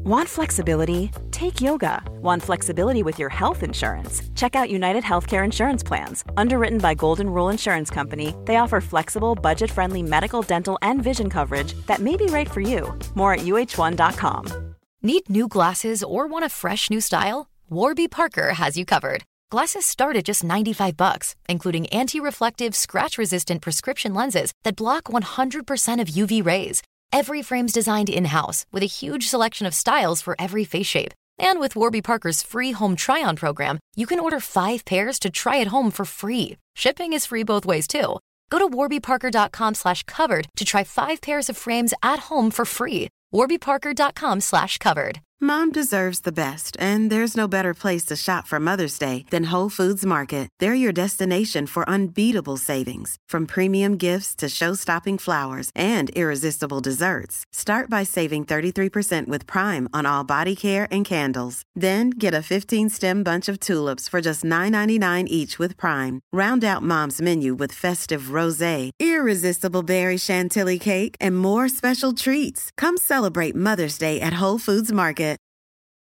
Want flexibility? Take yoga. Want flexibility with your health insurance? Check out United Healthcare Insurance Plans. Underwritten by Golden Rule Insurance Company, they offer flexible, budget-friendly medical, dental, and vision coverage that may be right for you. More at U H one dot com. Need new glasses or want a fresh new style? Warby Parker has you covered. Glasses start at just ninety-five bucks, including anti-reflective, scratch-resistant prescription lenses that block one hundred percent of U V rays. Every frame's designed in-house with a huge selection of styles for every face shape. And with Warby Parker's free home try-on program, you can order five pairs to try at home for free. Shipping is free both ways, too. Go to warbyparker.com slash covered to try five pairs of frames at home for free. warbyparker.com slash covered. Mom deserves the best, and there's no better place to shop for Mother's Day than Whole Foods Market. They're your destination for unbeatable savings, from premium gifts to show-stopping flowers and irresistible desserts. Start by saving thirty-three percent with Prime on all body care and candles. Then get a fifteen-stem bunch of tulips for just nine ninety-nine each with Prime. Round out Mom's menu with festive rosé, irresistible berry chantilly cake, and more special treats. Come celebrate Mother's Day at Whole Foods Market.